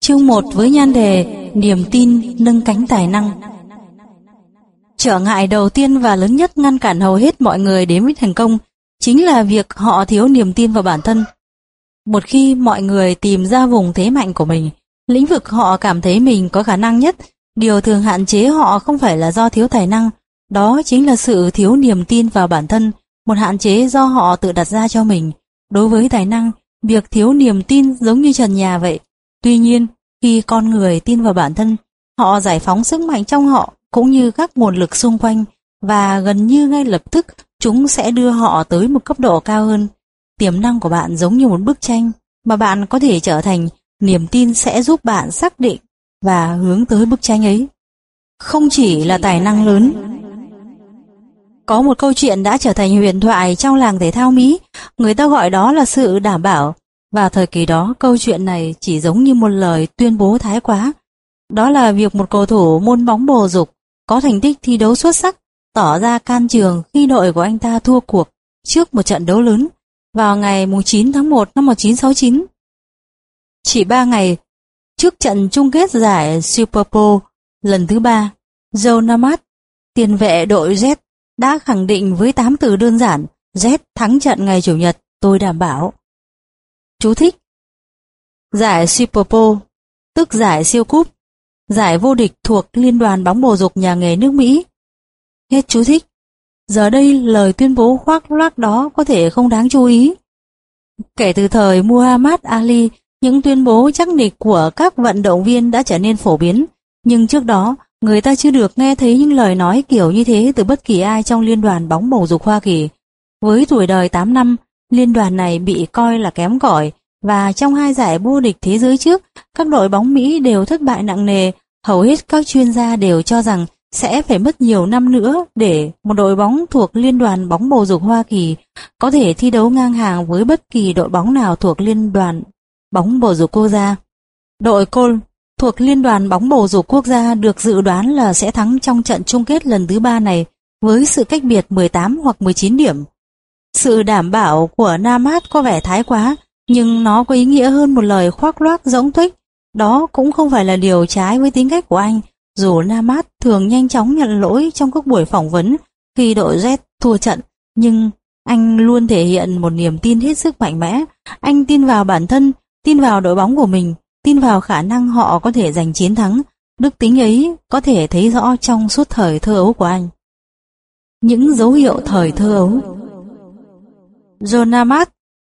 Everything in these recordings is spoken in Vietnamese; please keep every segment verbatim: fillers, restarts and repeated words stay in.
Chương một với nhan đề Niềm tin nâng cánh tài năng. Trở ngại đầu tiên và lớn nhất ngăn cản hầu hết mọi người đến với thành công chính là việc họ thiếu niềm tin vào bản thân. Một khi mọi người tìm ra vùng thế mạnh của mình, lĩnh vực họ cảm thấy mình có khả năng nhất, điều thường hạn chế họ không phải là do thiếu tài năng, đó chính là sự thiếu niềm tin vào bản thân, một hạn chế do họ tự đặt ra cho mình. Đối với tài năng, việc thiếu niềm tin giống như trần nhà vậy. Tuy nhiên, khi con người tin vào bản thân, họ giải phóng sức mạnh trong họ cũng như các nguồn lực xung quanh, và gần như ngay lập tức chúng sẽ đưa họ tới một cấp độ cao hơn. Tiềm năng của bạn giống như một bức tranh mà bạn có thể trở thành, niềm tin sẽ giúp bạn xác định và hướng tới bức tranh ấy. Không chỉ là tài năng lớn. Có một câu chuyện đã trở thành huyền thoại trong làng thể thao Mỹ, người ta gọi đó là sự đảm bảo. Và thời kỳ đó, câu chuyện này chỉ giống như một lời tuyên bố thái quá. Đó là việc một cầu thủ môn bóng bầu dục có thành tích thi đấu xuất sắc tỏ ra can trường khi đội của anh ta thua cuộc trước một trận đấu lớn vào ngày chín tháng một năm một nghìn chín trăm sáu mươi chín. Chỉ ba ngày trước trận chung kết giải Super Bowl lần thứ ba, Joe Namath, tiền vệ đội Z, đã khẳng định với tám từ đơn giản: Z thắng trận ngày Chủ nhật, tôi đảm bảo. Chú thích: giải Super Bowl, tức giải siêu cúp, giải vô địch thuộc Liên đoàn bóng bầu dục nhà nghề nước Mỹ. Hết chú thích. Giờ đây lời tuyên bố khoác lác đó có thể không đáng chú ý. Kể từ thời Muhammad Ali, những tuyên bố chắc nịch của các vận động viên đã trở nên phổ biến, nhưng trước đó người ta chưa được nghe thấy những lời nói kiểu như thế từ bất kỳ ai trong Liên đoàn bóng bầu dục Hoa Kỳ. Với tuổi đời tám năm, liên đoàn này bị coi là kém cỏi, và trong hai giải vô địch thế giới trước, các đội bóng Mỹ đều thất bại nặng nề. Hầu hết các chuyên gia đều cho rằng sẽ phải mất nhiều năm nữa để một đội bóng thuộc Liên đoàn bóng bầu dục Hoa Kỳ có thể thi đấu ngang hàng với bất kỳ đội bóng nào thuộc Liên đoàn bóng bầu dục quốc gia. Đội Cole thuộc Liên đoàn bóng bầu dục quốc gia được dự đoán là sẽ thắng trong trận chung kết lần thứ ba này với sự cách biệt mười tám hoặc mười chín điểm. Sự đảm bảo của Namath có vẻ thái quá, nhưng nó có ý nghĩa hơn một lời khoác loác rỗng tuếch. Đó cũng không phải là điều trái với tính cách của anh, dù Namath thường nhanh chóng nhận lỗi trong các buổi phỏng vấn khi đội Z thua trận, nhưng anh luôn thể hiện một niềm tin hết sức mạnh mẽ. Anh tin vào bản thân, tin vào đội bóng của mình, tin vào khả năng họ có thể giành chiến thắng. Đức tính ấy có thể thấy rõ trong suốt thời thơ ấu của anh. Những dấu hiệu thời thơ ấu. Joe Namath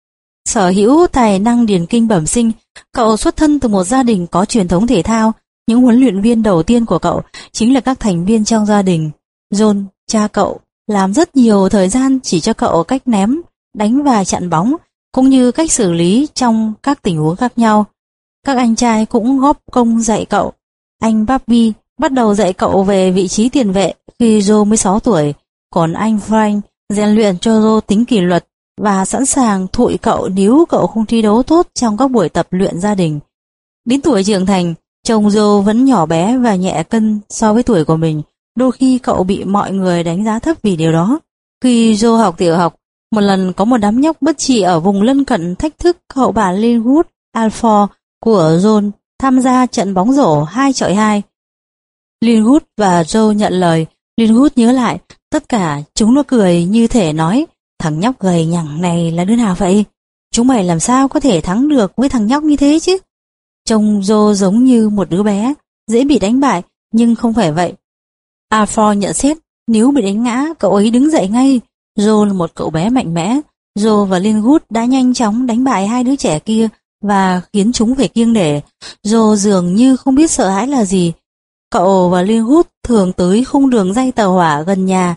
sở hữu tài năng điền kinh bẩm sinh. Cậu xuất thân từ một gia đình có truyền thống thể thao. Những huấn luyện viên đầu tiên của cậu chính là các thành viên trong gia đình. John, cha cậu, làm rất nhiều thời gian chỉ cho cậu cách ném, đánh và chặn bóng, cũng như cách xử lý trong các tình huống khác nhau. Các anh trai cũng góp công dạy cậu. Anh Bobby bắt đầu dạy cậu về vị trí tiền vệ khi Joe mới sáu tuổi, còn anh Frank rèn luyện cho Joe tính kỷ luật và sẵn sàng thụi cậu nếu cậu không thi đấu tốt trong các buổi tập luyện gia đình. Đến tuổi trưởng thành, chồng Joe vẫn nhỏ bé và nhẹ cân so với tuổi của mình. Đôi khi cậu bị mọi người đánh giá thấp vì điều đó. Khi Joe học tiểu học, một lần có một đám nhóc bất trị ở vùng lân cận thách thức cậu bạn Linwood Alford của John tham gia trận bóng rổ hai chọi hai. Linwood và Joe nhận lời. Linwood nhớ lại, tất cả chúng nó cười như thể nói: thằng nhóc gầy nhẳng này là đứa nào vậy? Chúng mày làm sao có thể thắng được với thằng nhóc như thế chứ? Trông Joe giống như một đứa bé, dễ bị đánh bại, nhưng không phải vậy. Alford nhận xét, nếu bị đánh ngã, cậu ấy đứng dậy ngay. Joe là một cậu bé mạnh mẽ. Joe và Linwood đã nhanh chóng đánh bại hai đứa trẻ kia và khiến chúng phải kiêng nể. Joe dường như không biết sợ hãi là gì. Cậu và Linwood thường tới khung đường ray tàu hỏa gần nhà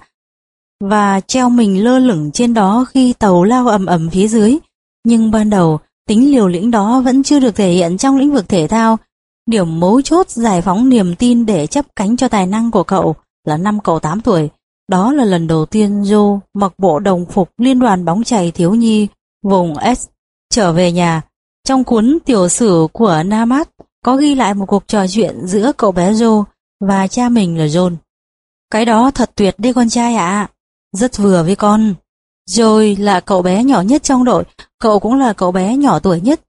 và treo mình lơ lửng trên đó khi tàu lao ầm ầm phía dưới. Nhưng ban đầu, tính liều lĩnh đó vẫn chưa được thể hiện trong lĩnh vực thể thao. Điểm mấu chốt giải phóng niềm tin để chấp cánh cho tài năng của cậu là năm cậu tám tuổi. Đó là lần đầu tiên Joe mặc bộ đồng phục Liên đoàn bóng chày thiếu nhi vùng S trở về nhà. Trong cuốn tiểu sử của Namath có ghi lại một cuộc trò chuyện giữa cậu bé Joe và cha mình là John. Cái đó thật tuyệt đấy con trai ạ. Rất vừa với con. Joe là cậu bé nhỏ nhất trong đội, cậu cũng là cậu bé nhỏ tuổi nhất.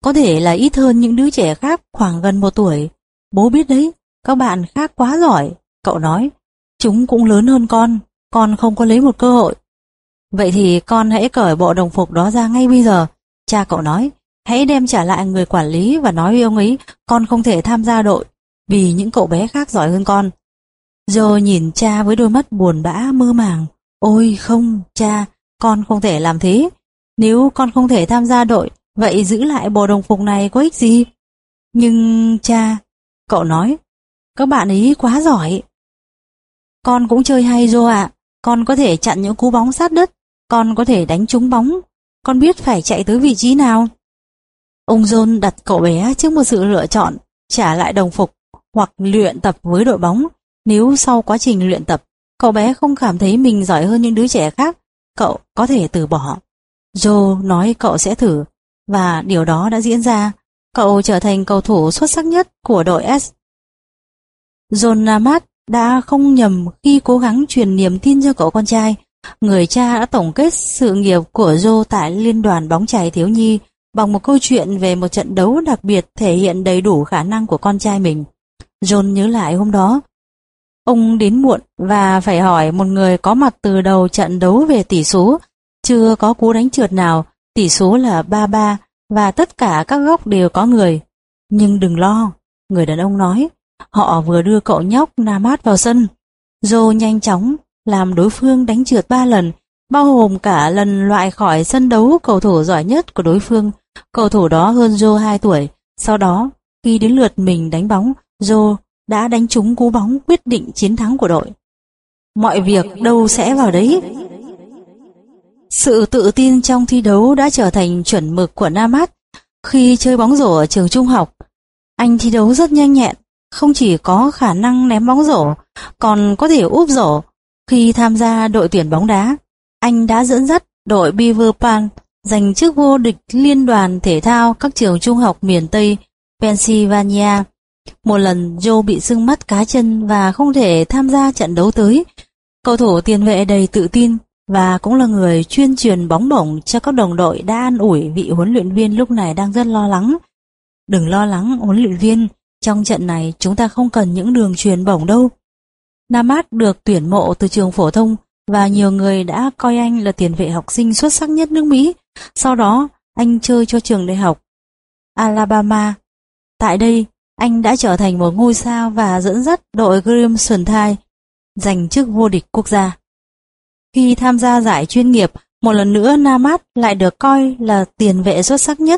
có thể là ít hơn những đứa trẻ khác khoảng gần một tuổi. Bố biết đấy, các bạn khác quá giỏi, cậu nói. Chúng cũng lớn hơn con, con không có lấy một cơ hội. Vậy thì con hãy cởi bộ đồng phục đó ra ngay bây giờ, cha cậu nói. Hãy đem trả lại người quản lý và nói với ông ấy con không thể tham gia đội vì những cậu bé khác giỏi hơn con. Joe nhìn cha với đôi mắt buồn bã mơ màng. Ôi không, cha, con không thể làm thế. Nếu con không thể tham gia đội, vậy giữ lại bộ đồng phục này có ích gì? Nhưng cha, cậu nói, các bạn ấy quá giỏi. Con cũng chơi hay Joe ạ, con có thể chặn những cú bóng sát đất, con có thể đánh trúng bóng, con biết phải chạy tới vị trí nào. Ông John đặt cậu bé trước một sự lựa chọn, trả lại đồng phục hoặc luyện tập với đội bóng. Nếu sau quá trình luyện tập, cậu bé không cảm thấy mình giỏi hơn những đứa trẻ khác, cậu có thể từ bỏ. Joe nói cậu sẽ thử, và điều đó đã diễn ra. Cậu trở thành cầu thủ xuất sắc nhất của đội S. John Namath đã không nhầm khi cố gắng truyền niềm tin cho cậu con trai. Người cha đã tổng kết sự nghiệp của Joe tại Liên đoàn bóng chày thiếu nhi bằng một câu chuyện về một trận đấu đặc biệt thể hiện đầy đủ khả năng của con trai mình. John nhớ lại hôm đó, ông đến muộn và phải hỏi một người có mặt từ đầu trận đấu về tỷ số. Chưa có cú đánh trượt nào, tỷ số là ba ba và tất cả các góc đều có người. Nhưng đừng lo, người đàn ông nói, họ vừa đưa cậu nhóc Namath vào sân. Joe nhanh chóng làm đối phương đánh trượt ba lần, bao gồm cả lần loại khỏi sân đấu cầu thủ giỏi nhất của đối phương. Cầu thủ đó hơn Joe hai tuổi. Sau đó, khi đến lượt mình đánh bóng, Joe đã đánh trúng cú bóng quyết định chiến thắng của đội. Mọi việc đâu sẽ vào đấy. Sự tự tin trong thi đấu đã trở thành chuẩn mực của Namath. Khi chơi bóng rổ ở trường trung học, anh thi đấu rất nhanh nhẹn, không chỉ có khả năng ném bóng rổ, còn có thể úp rổ. Khi tham gia đội tuyển bóng đá, anh đã dẫn dắt đội Beaver Pan giành chức vô địch liên đoàn thể thao các trường trung học miền Tây Pennsylvania. Một lần Joe bị sưng mắt cá chân và không thể tham gia trận đấu tới. Cầu thủ tiền vệ đầy tự tin và cũng là người chuyên truyền bóng bổng cho các đồng đội đã an ủi vị huấn luyện viên lúc này đang rất lo lắng. Đừng lo lắng huấn luyện viên, trong trận này chúng ta không cần những đường truyền bổng đâu. Namath được tuyển mộ từ trường phổ thông và nhiều người đã coi anh là tiền vệ học sinh xuất sắc nhất nước Mỹ. Sau đó, anh chơi cho trường đại học Alabama. Tại đây, anh đã trở thành một ngôi sao và dẫn dắt đội Crimson Tide giành chức vô địch quốc gia. Khi tham gia giải chuyên nghiệp, một lần nữa Namath lại được coi là tiền vệ xuất sắc nhất.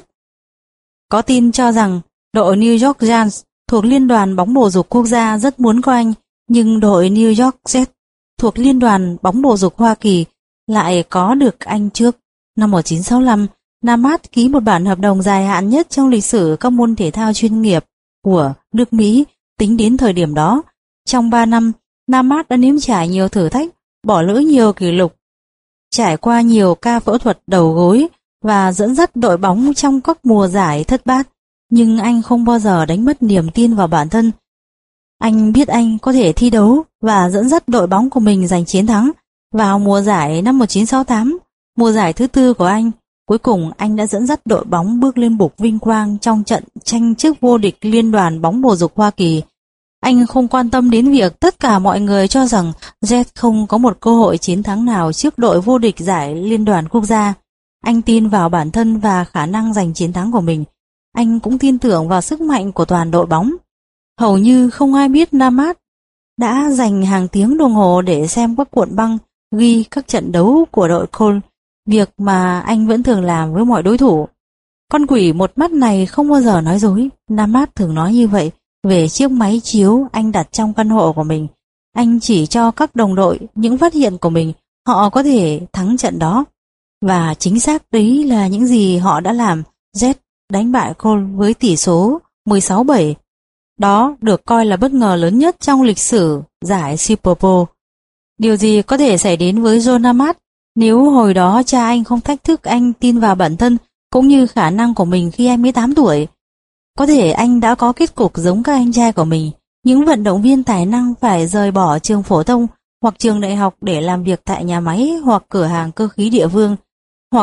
Có tin cho rằng đội New York Giants thuộc Liên đoàn bóng bầu dục quốc gia rất muốn có anh, nhưng đội New York Jets thuộc Liên đoàn bóng bầu dục Hoa Kỳ lại có được anh trước. Năm một nghìn chín trăm sáu mươi lăm, Namath ký một bản hợp đồng dài hạn nhất trong lịch sử các môn thể thao chuyên nghiệp của nước Mỹ tính đến thời điểm đó. Trong ba năm, Namath đã nếm trải nhiều thử thách, bỏ lỡ nhiều kỷ lục, trải qua nhiều ca phẫu thuật đầu gối và dẫn dắt đội bóng trong các mùa giải thất bát, nhưng anh không bao giờ đánh mất niềm tin vào bản thân. Anh biết anh có thể thi đấu và dẫn dắt đội bóng của mình giành chiến thắng. Vào mùa giải năm một nghìn chín trăm sáu mươi tám, mùa giải thứ tư của anh, cuối cùng anh đã dẫn dắt đội bóng bước lên bục vinh quang trong trận tranh chức vô địch Liên đoàn bóng bầu dục Hoa Kỳ. Anh không quan tâm đến việc tất cả mọi người cho rằng Jet không có một cơ hội chiến thắng nào trước đội vô địch giải Liên đoàn quốc gia. Anh tin vào bản thân và khả năng giành chiến thắng của mình. Anh cũng tin tưởng vào sức mạnh của toàn đội bóng. Hầu như không ai biết Namath đã dành hàng tiếng đồng hồ để xem các cuộn băng ghi các trận đấu của đội Colts, việc mà anh vẫn thường làm với mọi đối thủ. Con quỷ một mắt này không bao giờ nói dối. Namath thường nói như vậy về chiếc máy chiếu anh đặt trong căn hộ của mình. Anh chỉ cho các đồng đội những phát hiện của mình, họ có thể thắng trận đó. Và chính xác đấy là những gì họ đã làm. Jet đánh bại Colts với tỷ số mười sáu bảy. Đó được coi là bất ngờ lớn nhất trong lịch sử giải Super Bowl. Điều gì có thể xảy đến với Joe Namath nếu hồi đó cha anh không thách thức anh tin vào bản thân cũng như khả năng của mình khi anh mới tám tuổi? Có thể anh đã có kết cục giống các anh trai của mình, những vận động viên tài năng phải rời bỏ trường phổ thông hoặc trường đại học để làm việc tại nhà máy hoặc cửa hàng cơ khí địa phương, hoặc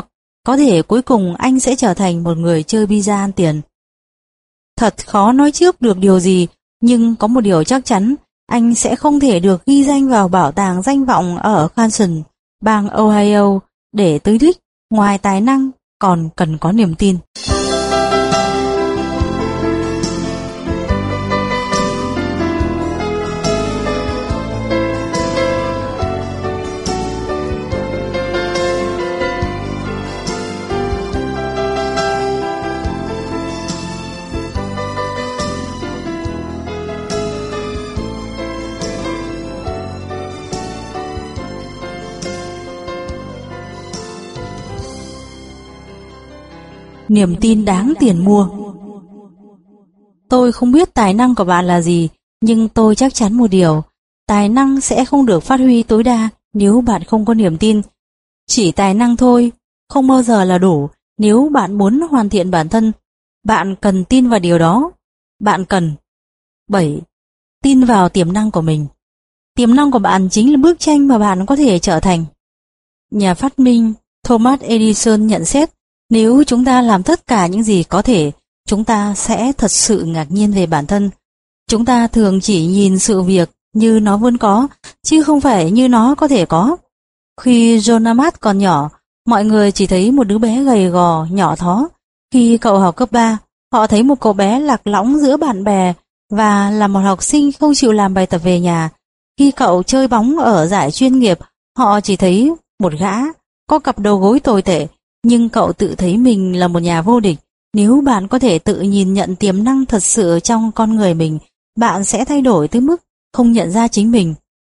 có thể cuối cùng anh sẽ trở thành một người chơi bida ăn tiền. Thật khó nói trước được điều gì, nhưng có một điều chắc chắn, anh sẽ không thể được ghi danh vào bảo tàng danh vọng ở Kansas, bang Ohio để tới đích. Ngoài tài năng còn cần có niềm tin. Niềm tin đáng tiền mua. Tôi không biết tài năng của bạn là gì, nhưng tôi chắc chắn một điều, tài năng sẽ không được phát huy tối đa nếu bạn không có niềm tin. Chỉ tài năng thôi không bao giờ là đủ. Nếu bạn muốn hoàn thiện bản thân, bạn cần tin vào điều đó. Bạn cần bảy. Tin vào tiềm năng của mình. Tiềm năng của bạn chính là bức tranh mà bạn có thể trở thành. Nhà phát minh Thomas Edison nhận xét, nếu chúng ta làm tất cả những gì có thể, chúng ta sẽ thật sự ngạc nhiên về bản thân. Chúng ta thường chỉ nhìn sự việc như nó vốn có, chứ không phải như nó có thể có. Khi John Amat còn nhỏ, mọi người chỉ thấy một đứa bé gầy gò, nhỏ thó. Khi cậu học cấp ba, họ thấy một cậu bé lạc lõng giữa bạn bè và là một học sinh không chịu làm bài tập về nhà. Khi cậu chơi bóng ở giải chuyên nghiệp, họ chỉ thấy một gã có cặp đầu gối tồi tệ, nhưng cậu tự thấy mình là một nhà vô địch. Nếu bạn có thể tự nhìn nhận tiềm năng thật sự trong con người mình, bạn sẽ thay đổi tới mức không nhận ra chính mình.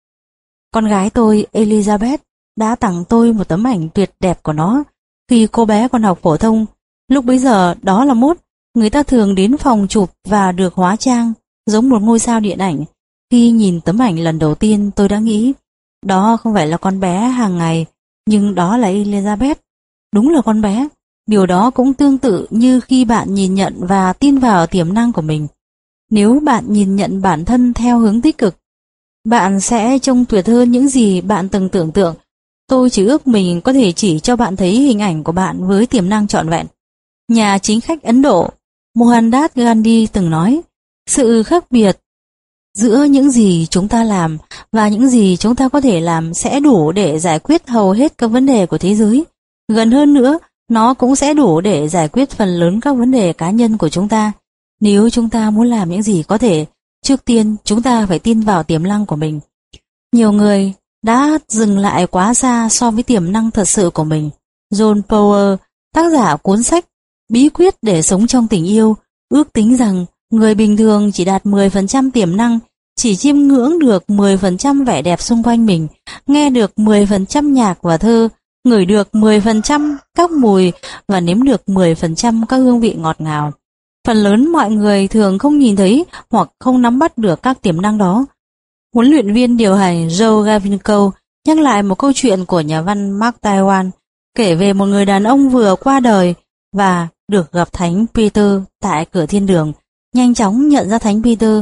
Con gái tôi, Elizabeth, đã tặng tôi một tấm ảnh tuyệt đẹp của nó khi cô bé còn học phổ thông. Lúc bấy giờ đó là mốt, người ta thường đến phòng chụp và được hóa trang giống một ngôi sao điện ảnh. Khi nhìn tấm ảnh lần đầu tiên, tôi đã nghĩ đó không phải là con bé hàng ngày, nhưng đó là Elizabeth. Đúng là con bé. Điều đó cũng tương tự như khi bạn nhìn nhận và tin vào tiềm năng của mình. Nếu bạn nhìn nhận bản thân theo hướng tích cực, bạn sẽ trông tuyệt hơn những gì bạn từng tưởng tượng. Tôi chỉ ước mình có thể chỉ cho bạn thấy hình ảnh của bạn với tiềm năng trọn vẹn. Nhà chính khách Ấn Độ Mohandas Gandhi từng nói, sự khác biệt giữa những gì chúng ta làm và những gì chúng ta có thể làm sẽ đủ để giải quyết hầu hết các vấn đề của thế giới. Gần hơn nữa, nó cũng sẽ đủ để giải quyết phần lớn các vấn đề cá nhân của chúng ta. Nếu chúng ta muốn làm những gì có thể, trước tiên chúng ta phải tin vào tiềm năng của mình. Nhiều người đã dừng lại quá xa so với tiềm năng thật sự của mình. John Powell, tác giả cuốn sách Bí quyết để sống trong tình yêu, ước tính rằng người bình thường chỉ đạt mười phần trăm tiềm năng, chỉ chiêm ngưỡng được mười phần trăm vẻ đẹp xung quanh mình, nghe được mười phần trăm nhạc và thơ, ngửi được mười phần trăm các mùi và nếm được mười phần trăm các hương vị ngọt ngào. Phần lớn mọi người thường không nhìn thấy hoặc không nắm bắt được các tiềm năng đó. Huấn luyện viên điều hành Joe Gavinco nhắc lại một câu chuyện của nhà văn Mark Twain, kể về một người đàn ông vừa qua đời và được gặp Thánh Peter tại cửa thiên đường. Nhanh chóng nhận ra Thánh Peter,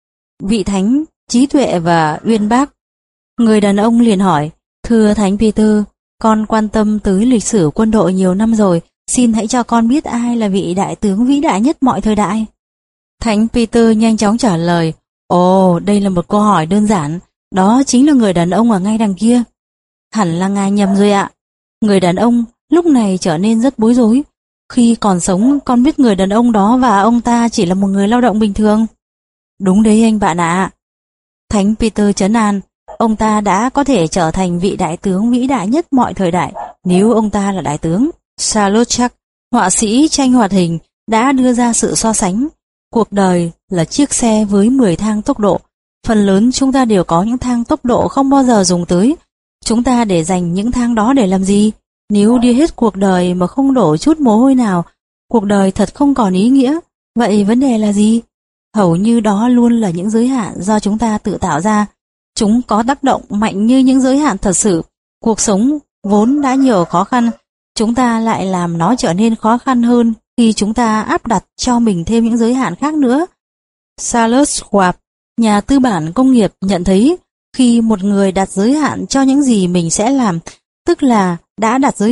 vị thánh trí tuệ và uyên bác. Người đàn ông liền hỏi, thưa Thánh Peter, con quan tâm tới lịch sử quân đội nhiều năm rồi, xin hãy cho con biết ai là vị đại tướng vĩ đại nhất mọi thời đại. Thánh Peter nhanh chóng trả lời, ồ, đây là một câu hỏi đơn giản, đó chính là người đàn ông ở ngay đằng kia. Hẳn là ngài nhầm rồi ạ. Người đàn ông lúc này trở nên rất bối rối. Khi còn sống, con biết người đàn ông đó và ông ta chỉ là một người lao động bình thường. Đúng đấy anh bạn ạ. Thánh Peter trấn an, ông ta đã có thể trở thành vị đại tướng vĩ đại nhất mọi thời đại nếu ông ta là đại tướng. Charlotte, họa sĩ tranh hoạt hình, đã đưa ra sự so sánh. Cuộc đời là chiếc xe với mười thang tốc độ. Phần lớn chúng ta đều có những thang tốc độ không bao giờ dùng tới. Chúng ta để dành những thang đó để làm gì? Nếu đi hết cuộc đời mà không đổ chút mồ hôi nào, cuộc đời thật không còn ý nghĩa. Vậy vấn đề là gì? Hầu như đó luôn là những giới hạn do chúng ta tự tạo ra. Chúng có tác động mạnh như những giới hạn thật sự. Cuộc sống vốn đã nhiều khó khăn, chúng ta lại làm nó trở nên khó khăn hơn khi chúng ta áp đặt cho mình thêm những giới hạn khác nữa. Charles Schwab, nhà tư bản công nghiệp, nhận thấy khi một người đặt giới hạn cho những gì mình sẽ làm, tức là đã đặt giới hạn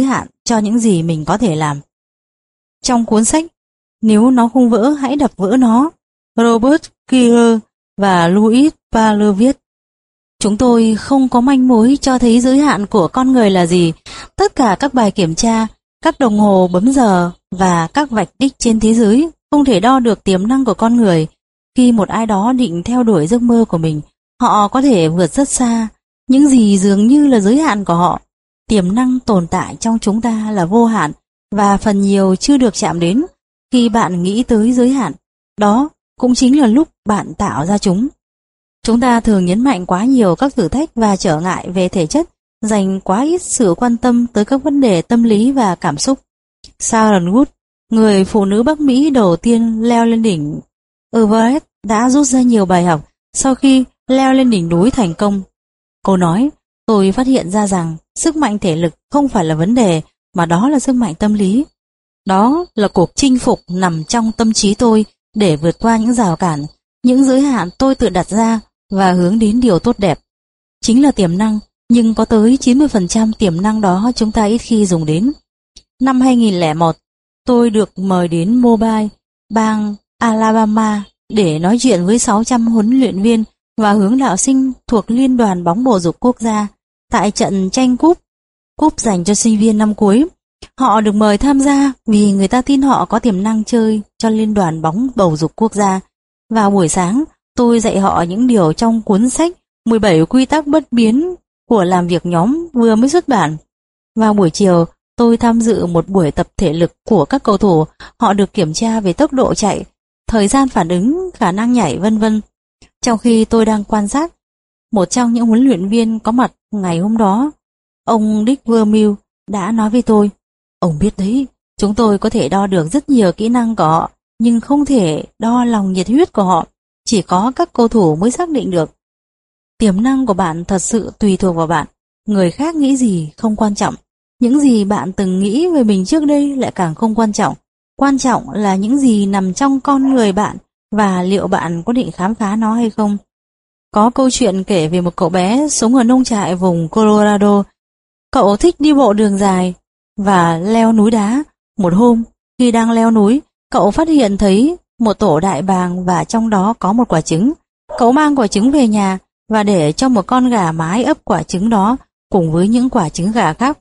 cho những gì mình có thể làm. Trong cuốn sách Nếu nó không vỡ hãy đập vỡ nó, Robert Kieler và Louis Parler viết, chúng tôi không có manh mối cho thấy giới hạn của con người là gì. Tất cả các bài kiểm tra, các đồng hồ bấm giờ và các vạch đích trên thế giới không thể đo được tiềm năng của con người. Khi một ai đó định theo đuổi giấc mơ của mình, họ có thể vượt rất xa những gì dường như là giới hạn của họ. Tiềm năng tồn tại trong chúng ta là vô hạn và phần nhiều chưa được chạm đến. Khi bạn nghĩ tới giới hạn, đó cũng chính là lúc bạn tạo ra chúng. Chúng ta thường nhấn mạnh quá nhiều các thử thách và trở ngại về thể chất, dành quá ít sự quan tâm tới các vấn đề tâm lý và cảm xúc. Sharon Wood, người phụ nữ Bắc Mỹ đầu tiên leo lên đỉnh Everest, đã rút ra nhiều bài học sau khi leo lên đỉnh núi thành công. Cô nói, tôi phát hiện ra rằng sức mạnh thể lực không phải là vấn đề, mà đó là sức mạnh tâm lý. Đó là cuộc chinh phục nằm trong tâm trí tôi để vượt qua những rào cản, những giới hạn tôi tự đặt ra và hướng đến điều tốt đẹp. Chính là tiềm năng, nhưng có tới chín mươi phần trăm tiềm năng đó chúng ta ít khi dùng đến. Năm hai nghìn lẻ một, tôi được mời đến Mobile, bang Alabama để nói chuyện với sáu trăm huấn luyện viên và hướng đạo sinh thuộc Liên đoàn bóng bầu dục quốc gia tại trận tranh cúp, cúp dành cho sinh viên năm cuối. Họ được mời tham gia vì người ta tin họ có tiềm năng chơi cho Liên đoàn bóng bầu dục quốc gia. Vào buổi sáng, tôi dạy họ những điều trong cuốn sách mười bảy quy tắc bất biến của làm việc nhóm vừa mới xuất bản. Vào buổi chiều, tôi tham dự một buổi tập thể lực của các cầu thủ. Họ được kiểm tra về tốc độ chạy, thời gian phản ứng, khả năng nhảy, vân vân. Trong khi tôi đang quan sát, một trong những huấn luyện viên có mặt ngày hôm đó, ông Dick Vermeil, đã nói với tôi, ông biết đấy, chúng tôi có thể đo được rất nhiều kỹ năng của họ, nhưng không thể đo lòng nhiệt huyết của họ. Chỉ có các cầu thủ mới xác định được. Tiềm năng của bạn thật sự tùy thuộc vào bạn. Người khác nghĩ gì không quan trọng. Những gì bạn từng nghĩ về mình trước đây lại càng không quan trọng. Quan trọng là những gì nằm trong con người bạn và liệu bạn có định khám phá nó hay không. Có câu chuyện kể về một cậu bé sống ở nông trại vùng Colorado. Cậu thích đi bộ đường dài và leo núi đá. Một hôm, khi đang leo núi, cậu phát hiện thấy một tổ đại bàng và trong đó có một quả trứng. Cậu mang quả trứng về nhà và để cho một con gà mái ấp quả trứng đó cùng với những quả trứng gà khác.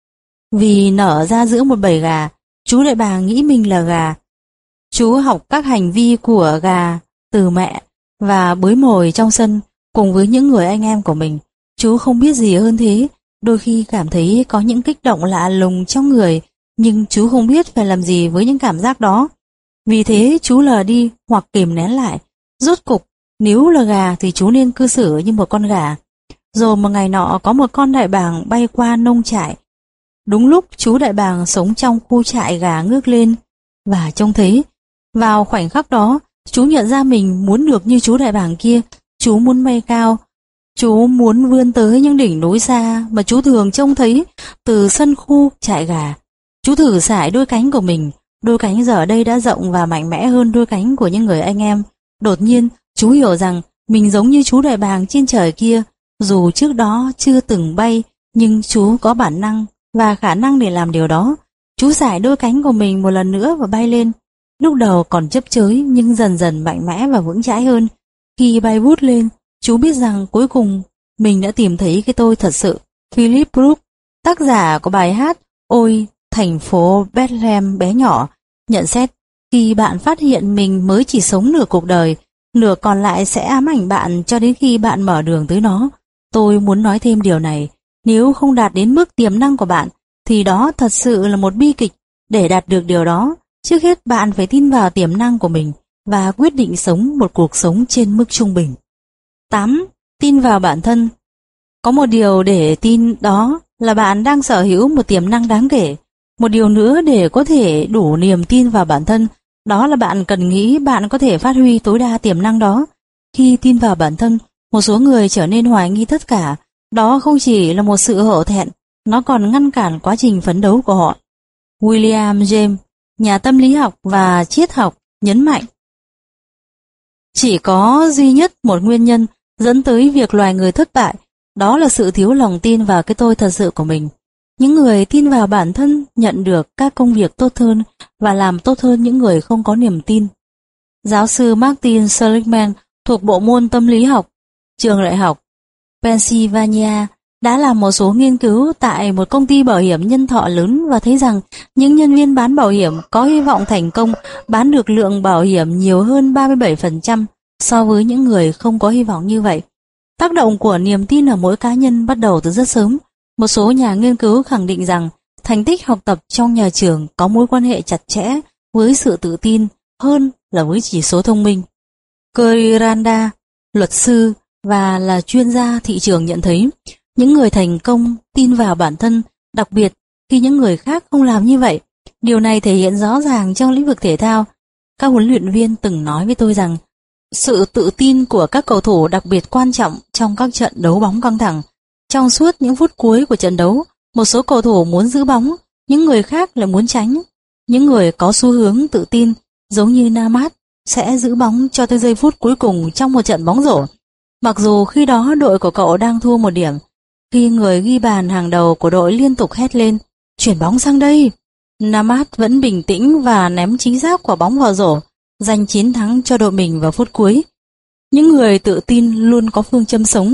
Vì nở ra giữa một bầy gà, chú đại bàng nghĩ mình là gà. Chú học các hành vi của gà từ mẹ và bới mồi trong sân cùng với những người anh em của mình. Chú không biết gì hơn thế, đôi khi cảm thấy có những kích động lạ lùng trong người, nhưng chú không biết phải làm gì với những cảm giác đó. Vì thế chú lờ đi hoặc kìm nén lại. Rốt cục, nếu là gà thì chú nên cư xử như một con gà. Rồi một ngày nọ có một con đại bàng bay qua nông trại. Đúng lúc chú đại bàng sống trong khu trại gà ngước lên và trông thấy. Vào khoảnh khắc đó, chú nhận ra mình muốn được như chú đại bàng kia. Chú muốn bay cao. Chú muốn vươn tới những đỉnh núi xa mà chú thường trông thấy từ sân khu trại gà. Chú thử sải đôi cánh của mình. Đôi cánh giờ đây đã rộng và mạnh mẽ hơn đôi cánh của những người anh em. Đột nhiên, chú hiểu rằng mình giống như chú đại bàng trên trời kia. Dù trước đó chưa từng bay, nhưng chú có bản năng và khả năng để làm điều đó. Chú sải đôi cánh của mình một lần nữa và bay lên. Lúc đầu còn chấp chới nhưng dần dần mạnh mẽ và vững chãi hơn. Khi bay vút lên, chú biết rằng cuối cùng mình đã tìm thấy cái tôi thật sự. Philip Brooks, tác giả của bài hát Ôi thành phố Bethlehem bé nhỏ, nhận xét khi bạn phát hiện mình mới chỉ sống nửa cuộc đời, nửa còn lại sẽ ám ảnh bạn cho đến khi bạn mở đường tới nó. Tôi muốn nói thêm điều này, nếu không đạt đến mức tiềm năng của bạn, thì đó thật sự là một bi kịch. Để đạt được điều đó, trước hết bạn phải tin vào tiềm năng của mình và quyết định sống một cuộc sống trên mức trung bình. tám. Tin vào bản thân. Có một điều để tin, đó là bạn đang sở hữu một tiềm năng đáng kể. Một điều nữa để có thể đủ niềm tin vào bản thân, đó là bạn cần nghĩ bạn có thể phát huy tối đa tiềm năng đó. Khi tin vào bản thân, một số người trở nên hoài nghi tất cả. Đó không chỉ là một sự hổ thẹn, nó còn ngăn cản quá trình phấn đấu của họ. William James, nhà tâm lý học và triết học, nhấn mạnh chỉ có duy nhất một nguyên nhân dẫn tới việc loài người thất bại, đó là sự thiếu lòng tin vào cái tôi thật sự của mình. Những người tin vào bản thân nhận được các công việc tốt hơn và làm tốt hơn những người không có niềm tin. Giáo sư Martin Seligman thuộc bộ môn tâm lý học, trường đại học Pennsylvania đã làm một số nghiên cứu tại một công ty bảo hiểm nhân thọ lớn và thấy rằng những nhân viên bán bảo hiểm có hy vọng thành công bán được lượng bảo hiểm nhiều hơn ba mươi bảy phần trăm so với những người không có hy vọng như vậy. Tác động của niềm tin ở mỗi cá nhân bắt đầu từ rất sớm. Một số nhà nghiên cứu khẳng định rằng thành tích học tập trong nhà trường có mối quan hệ chặt chẽ với sự tự tin hơn là với chỉ số thông minh. Curry Randa, luật sư và là chuyên gia thị trường nhận thấy những người thành công tin vào bản thân, đặc biệt khi những người khác không làm như vậy. Điều này thể hiện rõ ràng trong lĩnh vực thể thao. Các huấn luyện viên từng nói với tôi rằng sự tự tin của các cầu thủ đặc biệt quan trọng trong các trận đấu bóng căng thẳng. Trong suốt những phút cuối của trận đấu, một số cầu thủ muốn giữ bóng, những người khác lại muốn tránh. Những người có xu hướng tự tin, giống như Namat, sẽ giữ bóng cho tới giây phút cuối cùng trong một trận bóng rổ. Mặc dù khi đó đội của cậu đang thua một điểm, khi người ghi bàn hàng đầu của đội liên tục hét lên, chuyển bóng sang đây, Namat vẫn bình tĩnh và ném chính xác quả bóng vào rổ, giành chiến thắng cho đội mình vào phút cuối. Những người tự tin luôn có phương châm sống.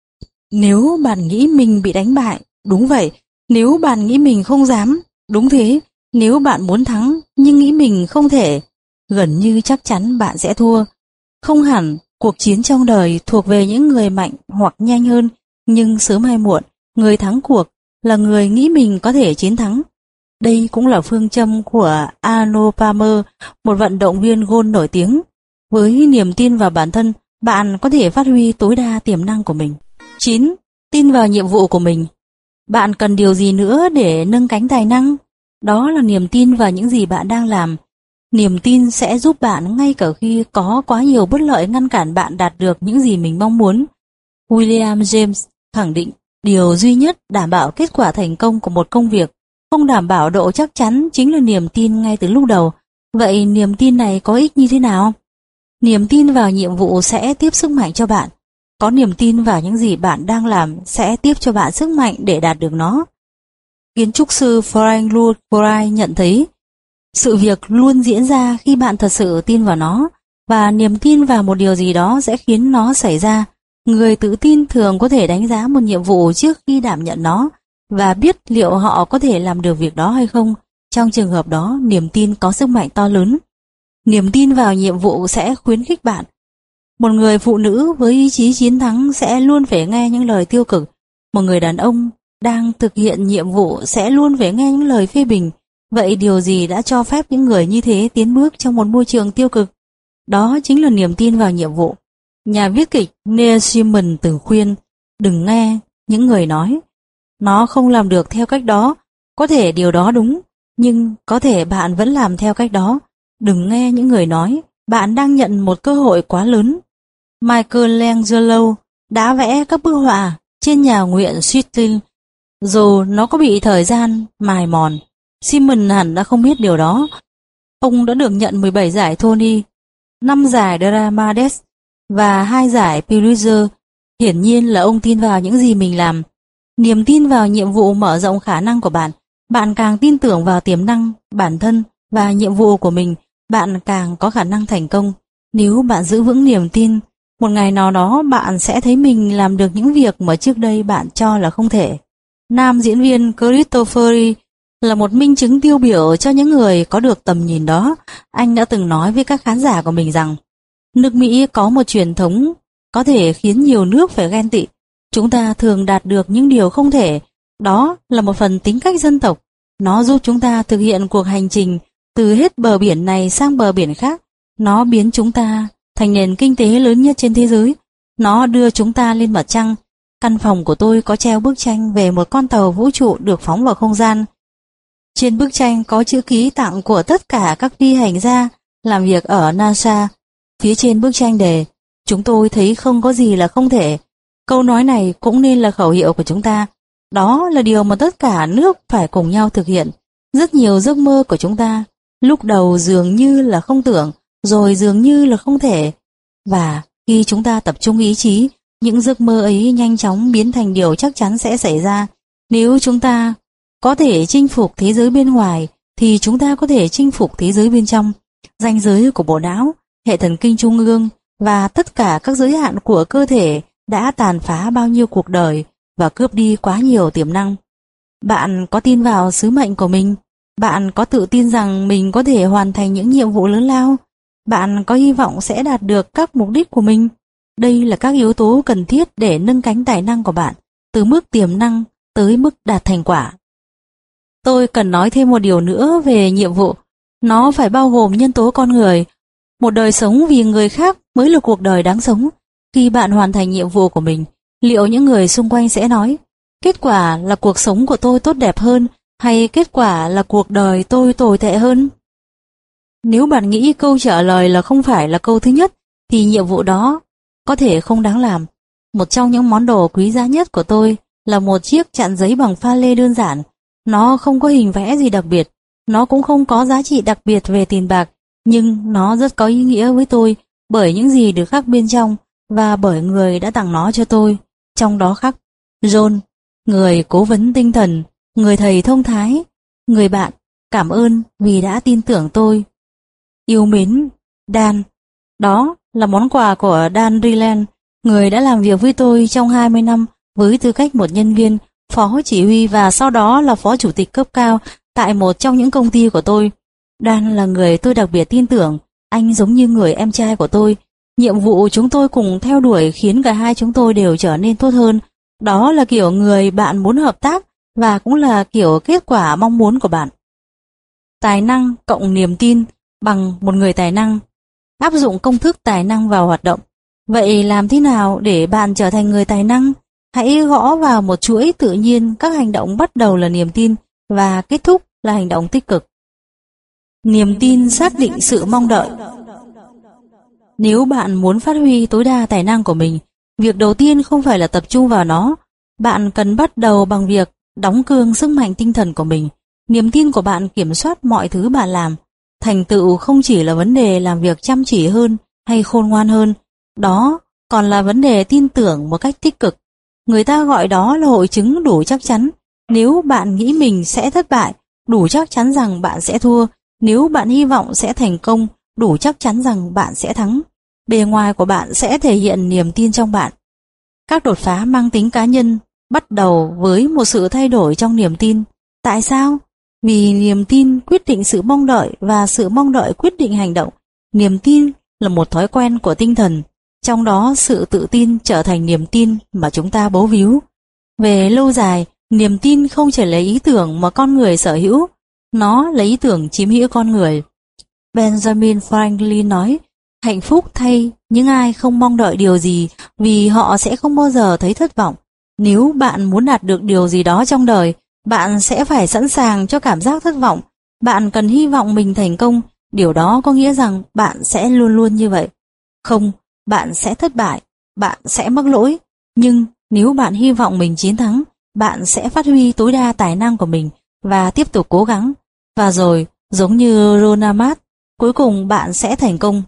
Nếu bạn nghĩ mình bị đánh bại, đúng vậy. Nếu bạn nghĩ mình không dám, đúng thế. Nếu bạn muốn thắng nhưng nghĩ mình không thể, gần như chắc chắn bạn sẽ thua. Không hẳn cuộc chiến trong đời thuộc về những người mạnh hoặc nhanh hơn, nhưng sớm hay muộn, người thắng cuộc là người nghĩ mình có thể chiến thắng. Đây cũng là phương châm của Arnold Palmer, một vận động viên golf nổi tiếng. Với niềm tin vào bản thân, bạn có thể phát huy tối đa tiềm năng của mình. chín. Tin vào nhiệm vụ của mình. Bạn cần điều gì nữa để nâng cánh tài năng? Đó là niềm tin vào những gì bạn đang làm. Niềm tin sẽ giúp bạn ngay cả khi có quá nhiều bất lợi ngăn cản bạn đạt được những gì mình mong muốn. William James khẳng định điều duy nhất đảm bảo kết quả thành công của một công việc, không đảm bảo độ chắc chắn, chính là niềm tin ngay từ lúc đầu. Vậy niềm tin này có ích như thế nào? Niềm tin vào nhiệm vụ sẽ tiếp sức mạnh cho bạn. Có niềm tin vào những gì bạn đang làm sẽ tiếp cho bạn sức mạnh để đạt được nó. Kiến trúc sư Frank Lloyd Wright nhận thấy sự việc luôn diễn ra khi bạn thật sự tin vào nó, và niềm tin vào một điều gì đó sẽ khiến nó xảy ra. Người tự tin thường có thể đánh giá một nhiệm vụ trước khi đảm nhận nó và biết liệu họ có thể làm được việc đó hay không. Trong trường hợp đó, niềm tin có sức mạnh to lớn. Niềm tin vào nhiệm vụ sẽ khuyến khích bạn. Một người phụ nữ với ý chí chiến thắng sẽ luôn phải nghe những lời tiêu cực. Một người đàn ông đang thực hiện nhiệm vụ sẽ luôn phải nghe những lời phê bình. Vậy điều gì đã cho phép những người như thế tiến bước trong một môi trường tiêu cực? Đó chính là niềm tin vào nhiệm vụ. Nhà viết kịch Neil Simon từng khuyên, đừng nghe những người nói nó không làm được theo cách đó. Có thể điều đó đúng, nhưng có thể bạn vẫn làm theo cách đó. Đừng nghe những người nói bạn đang nhận một cơ hội quá lớn. Michelangelo đã vẽ các bức họa trên nhà nguyện Sistine, dù nó có bị thời gian mài mòn. Simon hẳn đã không biết điều đó. Ông đã được nhận mười bảy giải Tony, năm giải Drama Desk và hai giải Pulitzer. Hiển nhiên là ông tin vào những gì mình làm. Niềm tin vào nhiệm vụ mở rộng khả năng của bạn. Bạn càng tin tưởng vào tiềm năng, bản thân và nhiệm vụ của mình, bạn càng có khả năng thành công. Nếu bạn giữ vững niềm tin, một ngày nào đó bạn sẽ thấy mình làm được những việc mà trước đây bạn cho là không thể. Nam diễn viên Christopher Lee là một minh chứng tiêu biểu cho những người có được tầm nhìn đó. Anh đã từng nói với các khán giả của mình rằng nước Mỹ có một truyền thống có thể khiến nhiều nước phải ghen tị. Chúng ta thường đạt được những điều không thể. Đó là một phần tính cách dân tộc. Nó giúp chúng ta thực hiện cuộc hành trình từ hết bờ biển này sang bờ biển khác. Nó biến chúng ta thành nền kinh tế lớn nhất trên thế giới. Nó đưa chúng ta lên mặt trăng. Căn phòng của tôi có treo bức tranh về một con tàu vũ trụ được phóng vào không gian. Trên bức tranh có chữ ký tặng của tất cả các phi hành gia làm việc ở NASA. Phía trên bức tranh đề, chúng tôi thấy không có gì là không thể. Câu nói này cũng nên là khẩu hiệu của chúng ta. Đó là điều mà tất cả nước phải cùng nhau thực hiện. Rất nhiều giấc mơ của chúng ta lúc đầu dường như là không tưởng, rồi dường như là không thể. Và khi chúng ta tập trung ý chí, những giấc mơ ấy nhanh chóng biến thành điều chắc chắn sẽ xảy ra. Nếu chúng ta có thể chinh phục thế giới bên ngoài thì chúng ta có thể chinh phục thế giới bên trong. Ranh giới của bộ não, hệ thần kinh trung ương và tất cả các giới hạn của cơ thể đã tàn phá bao nhiêu cuộc đời và cướp đi quá nhiều tiềm năng. Bạn có tin vào sứ mệnh của mình? Bạn có tự tin rằng mình có thể hoàn thành những nhiệm vụ lớn lao? Bạn có hy vọng sẽ đạt được các mục đích của mình? Đây là các yếu tố cần thiết để nâng cánh tài năng của bạn từ mức tiềm năng tới mức đạt thành quả. Tôi cần nói thêm một điều nữa về nhiệm vụ. Nó phải bao gồm nhân tố con người. Một đời sống vì người khác mới là cuộc đời đáng sống. Khi bạn hoàn thành nhiệm vụ của mình, liệu những người xung quanh sẽ nói kết quả là cuộc sống của tôi tốt đẹp hơn hay kết quả là cuộc đời tôi tồi tệ hơn? Nếu bạn nghĩ câu trả lời là không phải là câu thứ nhất thì nhiệm vụ đó có thể không đáng làm. Một trong những món đồ quý giá nhất của tôi là một chiếc chặn giấy bằng pha lê đơn giản. Nó không có hình vẽ gì đặc biệt, nó cũng không có giá trị đặc biệt về tiền bạc, nhưng nó rất có ý nghĩa với tôi bởi những gì được khắc bên trong và bởi người đã tặng nó cho tôi. Trong đó khắc John, người cố vấn tinh thần, người thầy thông thái, người bạn, cảm ơn vì đã tin tưởng tôi. Yêu mến, Dan. Đó là món quà của Dan Riland, người đã làm việc với tôi trong hai mươi năm với tư cách một nhân viên, phó chỉ huy và sau đó là phó chủ tịch cấp cao tại một trong những công ty của tôi. Dan là người tôi đặc biệt tin tưởng, anh giống như người em trai của tôi. Nhiệm vụ chúng tôi cùng theo đuổi khiến cả hai chúng tôi đều trở nên tốt hơn. Đó là kiểu người bạn muốn hợp tác và cũng là kiểu kết quả mong muốn của bạn. Tài năng cộng niềm tin bằng một người tài năng. Áp dụng công thức tài năng vào hoạt động. Vậy làm thế nào để bạn trở thành người tài năng? Hãy gõ vào một chuỗi tự nhiên các hành động bắt đầu là niềm tin và kết thúc là hành động tích cực. Niềm tin xác định sự mong đợi. Nếu bạn muốn phát huy tối đa tài năng của mình, việc đầu tiên không phải là tập trung vào nó. Bạn cần bắt đầu bằng việc đóng cương sức mạnh tinh thần của mình. Niềm tin của bạn kiểm soát mọi thứ bạn làm. Thành tựu không chỉ là vấn đề làm việc chăm chỉ hơn hay khôn ngoan hơn, đó còn là vấn đề tin tưởng một cách tích cực. Người ta gọi đó là hội chứng đủ chắc chắn. Nếu bạn nghĩ mình sẽ thất bại, đủ chắc chắn rằng bạn sẽ thua. Nếu bạn hy vọng sẽ thành công, đủ chắc chắn rằng bạn sẽ thắng. Bề ngoài của bạn sẽ thể hiện niềm tin trong bạn. Các đột phá mang tính cá nhân bắt đầu với một sự thay đổi trong niềm tin. Tại sao? Vì niềm tin quyết định sự mong đợi và sự mong đợi quyết định hành động. Niềm tin là một thói quen của tinh thần, trong đó sự tự tin trở thành niềm tin mà chúng ta bấu víu. Về lâu dài, niềm tin không chỉ là ý tưởng mà con người sở hữu, nó là ý tưởng chiếm hữu con người. Benjamin Franklin nói, hạnh phúc thay những ai không mong đợi điều gì vì họ sẽ không bao giờ thấy thất vọng. Nếu bạn muốn đạt được điều gì đó trong đời, bạn sẽ phải sẵn sàng cho cảm giác thất vọng. Bạn cần hy vọng mình thành công, điều đó có nghĩa rằng bạn sẽ luôn luôn như vậy. Không, bạn sẽ thất bại, bạn sẽ mắc lỗi, nhưng nếu bạn hy vọng mình chiến thắng, bạn sẽ phát huy tối đa tài năng của mình và tiếp tục cố gắng. Và rồi, giống như Ronald Mart, cuối cùng bạn sẽ thành công.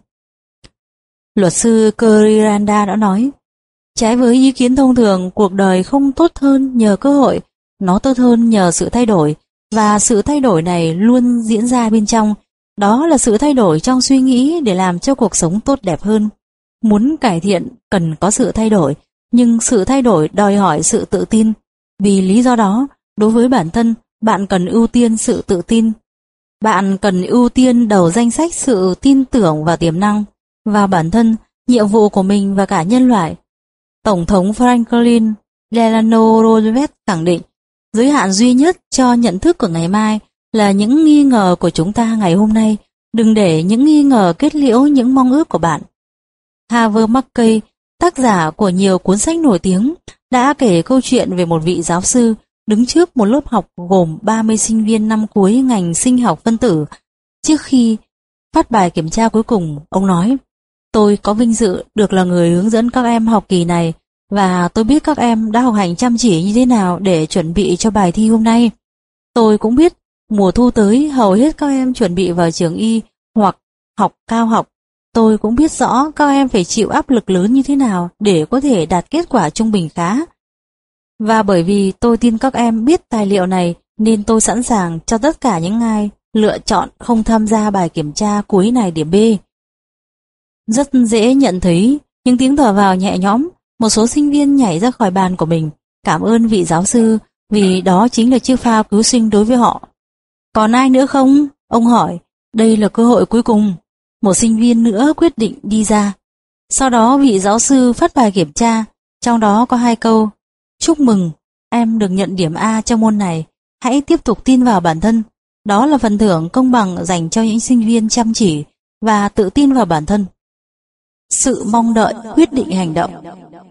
Luật sư Kiranda đã nói, trái với ý kiến thông thường, cuộc đời không tốt hơn nhờ cơ hội, nó tốt hơn nhờ sự thay đổi, và sự thay đổi này luôn diễn ra bên trong. Đó là sự thay đổi trong suy nghĩ để làm cho cuộc sống tốt đẹp hơn. Muốn cải thiện cần có sự thay đổi, nhưng sự thay đổi đòi hỏi sự tự tin. Vì lý do đó, đối với bản thân, bạn cần ưu tiên sự tự tin. Bạn cần ưu tiên đầu danh sách sự tin tưởng và tiềm năng vào bản thân, nhiệm vụ của mình và cả nhân loại. Tổng thống Franklin Delano Roosevelt khẳng định, giới hạn duy nhất cho nhận thức của ngày mai là những nghi ngờ của chúng ta ngày hôm nay. Đừng để những nghi ngờ kết liễu những mong ước của bạn. Harvey Mackay, tác giả của nhiều cuốn sách nổi tiếng, đã kể câu chuyện về một vị giáo sư đứng trước một lớp học gồm ba mươi sinh viên năm cuối ngành sinh học phân tử. Trước khi phát bài kiểm tra cuối cùng, ông nói, tôi có vinh dự được là người hướng dẫn các em học kỳ này, và tôi biết các em đã học hành chăm chỉ như thế nào để chuẩn bị cho bài thi hôm nay. Tôi cũng biết mùa thu tới hầu hết các em chuẩn bị vào trường y hoặc học cao học. Tôi cũng biết rõ các em phải chịu áp lực lớn như thế nào để có thể đạt kết quả trung bình khá. Và bởi vì tôi tin các em biết tài liệu này nên tôi sẵn sàng cho tất cả những ai lựa chọn không tham gia bài kiểm tra cuối này điểm B. Rất dễ nhận thấy những tiếng thở vào nhẹ nhõm, một số sinh viên nhảy ra khỏi bàn của mình, cảm ơn vị giáo sư vì đó chính là chiếc phao cứu sinh đối với họ. Còn ai nữa không? Ông hỏi, đây là cơ hội cuối cùng. Một sinh viên nữa quyết định đi ra. Sau đó vị giáo sư phát bài kiểm tra, trong đó có hai câu. Chúc mừng, em được nhận điểm A trong môn này, hãy tiếp tục tin vào bản thân. Đó là phần thưởng công bằng dành cho những sinh viên chăm chỉ và tự tin vào bản thân. Sự mong đợi quyết định hành động.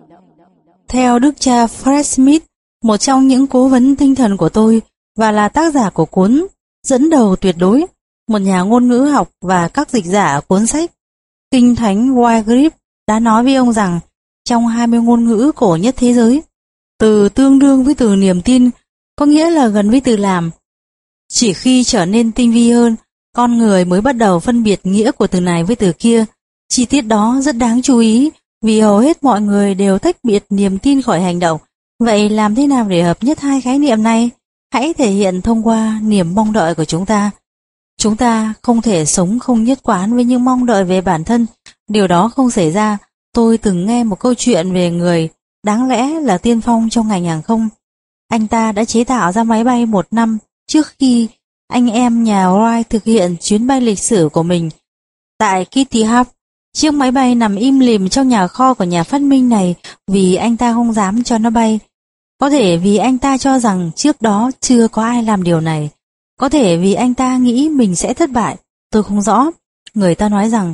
Theo đức cha Fred Smith, một trong những cố vấn tinh thần của tôi và là tác giả của cuốn Dẫn đầu tuyệt đối, một nhà ngôn ngữ học và các dịch giả cuốn sách Kinh Thánh Wycliffe đã nói với ông rằng trong hai mươi ngôn ngữ cổ nhất thế giới, từ tương đương với từ niềm tin có nghĩa là gần với từ làm. Chỉ khi trở nên tinh vi hơn, con người mới bắt đầu phân biệt nghĩa của từ này với từ kia. Chi tiết đó rất đáng chú ý vì hầu hết mọi người đều tách biệt niềm tin khỏi hành động. Vậy làm thế nào để hợp nhất hai khái niệm này? Hãy thể hiện thông qua niềm mong đợi của chúng ta. Chúng ta không thể sống không nhất quán với những mong đợi về bản thân. Điều đó không xảy ra. Tôi từng nghe một câu chuyện về người đáng lẽ là tiên phong trong ngành hàng không. Anh ta đã chế tạo ra máy bay một năm trước khi anh em nhà Wright thực hiện chuyến bay lịch sử của mình. Tại Kitty Hawk, chiếc máy bay nằm im lìm trong nhà kho của nhà phát minh này vì anh ta không dám cho nó bay. Có thể vì anh ta cho rằng trước đó chưa có ai làm điều này. Có thể vì anh ta nghĩ mình sẽ thất bại. Tôi không rõ. Người ta nói rằng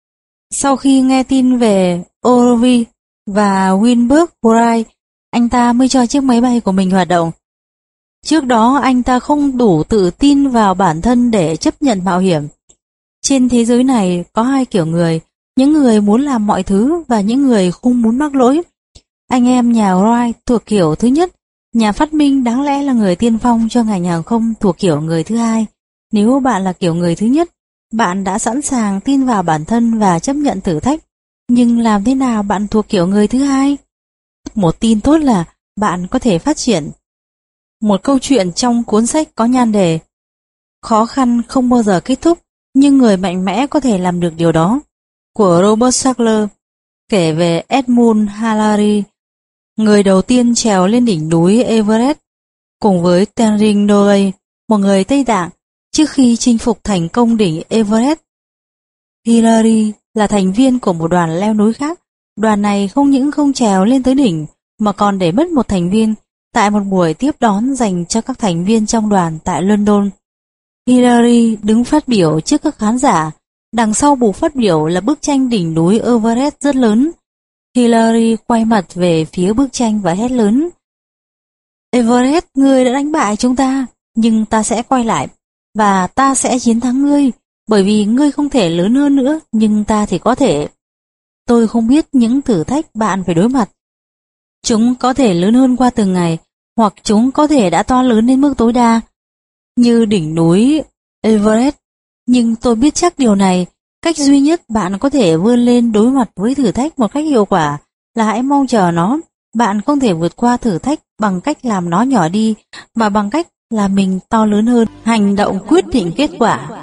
sau khi nghe tin về Orville và Winberg Wright, anh ta mới cho chiếc máy bay của mình hoạt động. Trước đó anh ta không đủ tự tin vào bản thân để chấp nhận mạo hiểm. Trên thế giới này có hai kiểu người, những người muốn làm mọi thứ và những người không muốn mắc lỗi. Anh em nhà Wright thuộc kiểu thứ nhất, nhà phát minh đáng lẽ là người tiên phong cho ngành hàng không thuộc kiểu người thứ hai. Nếu bạn là kiểu người thứ nhất, bạn đã sẵn sàng tin vào bản thân và chấp nhận thử thách. Nhưng làm thế nào bạn thuộc kiểu người thứ hai? Một tin tốt là bạn có thể phát triển. Một câu chuyện trong cuốn sách có nhan đề Khó khăn không bao giờ kết thúc, nhưng người mạnh mẽ có thể làm được điều đó, của Robert Sackler, kể về Edmund Hillary, người đầu tiên trèo lên đỉnh núi Everest, cùng với Tenring Dolley, một người Tây Tạng, trước khi chinh phục thành công đỉnh Everest. Hillary là thành viên của một đoàn leo núi khác. Đoàn này không những không trèo lên tới đỉnh, mà còn để mất một thành viên tại một buổi tiếp đón dành cho các thành viên trong đoàn tại London. Hillary đứng phát biểu trước các khán giả. Đằng sau buổi phát biểu là bức tranh đỉnh núi Everest rất lớn. Hillary quay mặt về phía bức tranh và hét lớn: Everest, ngươi đã đánh bại chúng ta, nhưng ta sẽ quay lại, và ta sẽ chiến thắng ngươi, bởi vì ngươi không thể lớn hơn nữa, nhưng ta thì có thể. Tôi không biết những thử thách bạn phải đối mặt. Chúng có thể lớn hơn qua từng ngày, hoặc chúng có thể đã to lớn đến mức tối đa, như đỉnh núi Everest. Nhưng tôi biết chắc điều này, cách duy nhất bạn có thể vươn lên đối mặt với thử thách một cách hiệu quả là hãy mong chờ nó. Bạn không thể vượt qua thử thách bằng cách làm nó nhỏ đi, mà bằng cách làm mình to lớn hơn. Hành động quyết định kết quả.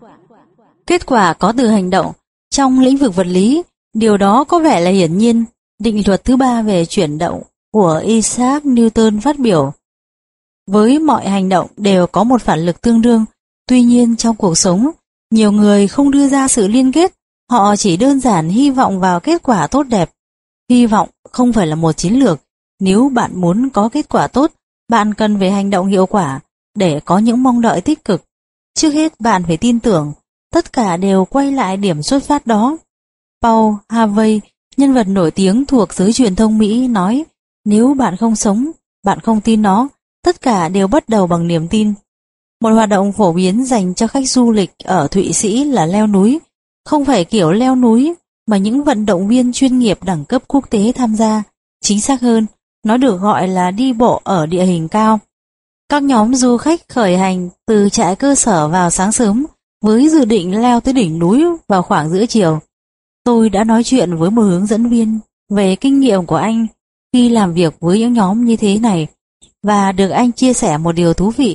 Kết quả có từ hành động. Trong lĩnh vực vật lý, điều đó có vẻ là hiển nhiên. Định luật thứ ba về chuyển động của Isaac Newton phát biểu: với mọi hành động đều có một phản lực tương đương. Tuy nhiên trong cuộc sống, nhiều người không đưa ra sự liên kết, họ chỉ đơn giản hy vọng vào kết quả tốt đẹp. Hy vọng không phải là một chiến lược. Nếu bạn muốn có kết quả tốt, bạn cần phải hành động hiệu quả để có những mong đợi tích cực. Trước hết bạn phải tin tưởng, tất cả đều quay lại điểm xuất phát đó. Paul Harvey, nhân vật nổi tiếng thuộc giới truyền thông Mỹ, nói: nếu bạn không sống, bạn không tin nó, tất cả đều bắt đầu bằng niềm tin. Một hoạt động phổ biến dành cho khách du lịch ở Thụy Sĩ là leo núi. Không phải kiểu leo núi mà những vận động viên chuyên nghiệp đẳng cấp quốc tế tham gia. Chính xác hơn, nó được gọi là đi bộ ở địa hình cao. Các nhóm du khách khởi hành từ trại cơ sở vào sáng sớm với dự định leo tới đỉnh núi vào khoảng giữa chiều. Tôi đã nói chuyện với một hướng dẫn viên về kinh nghiệm của anh khi làm việc với những nhóm như thế này, và được anh chia sẻ một điều thú vị.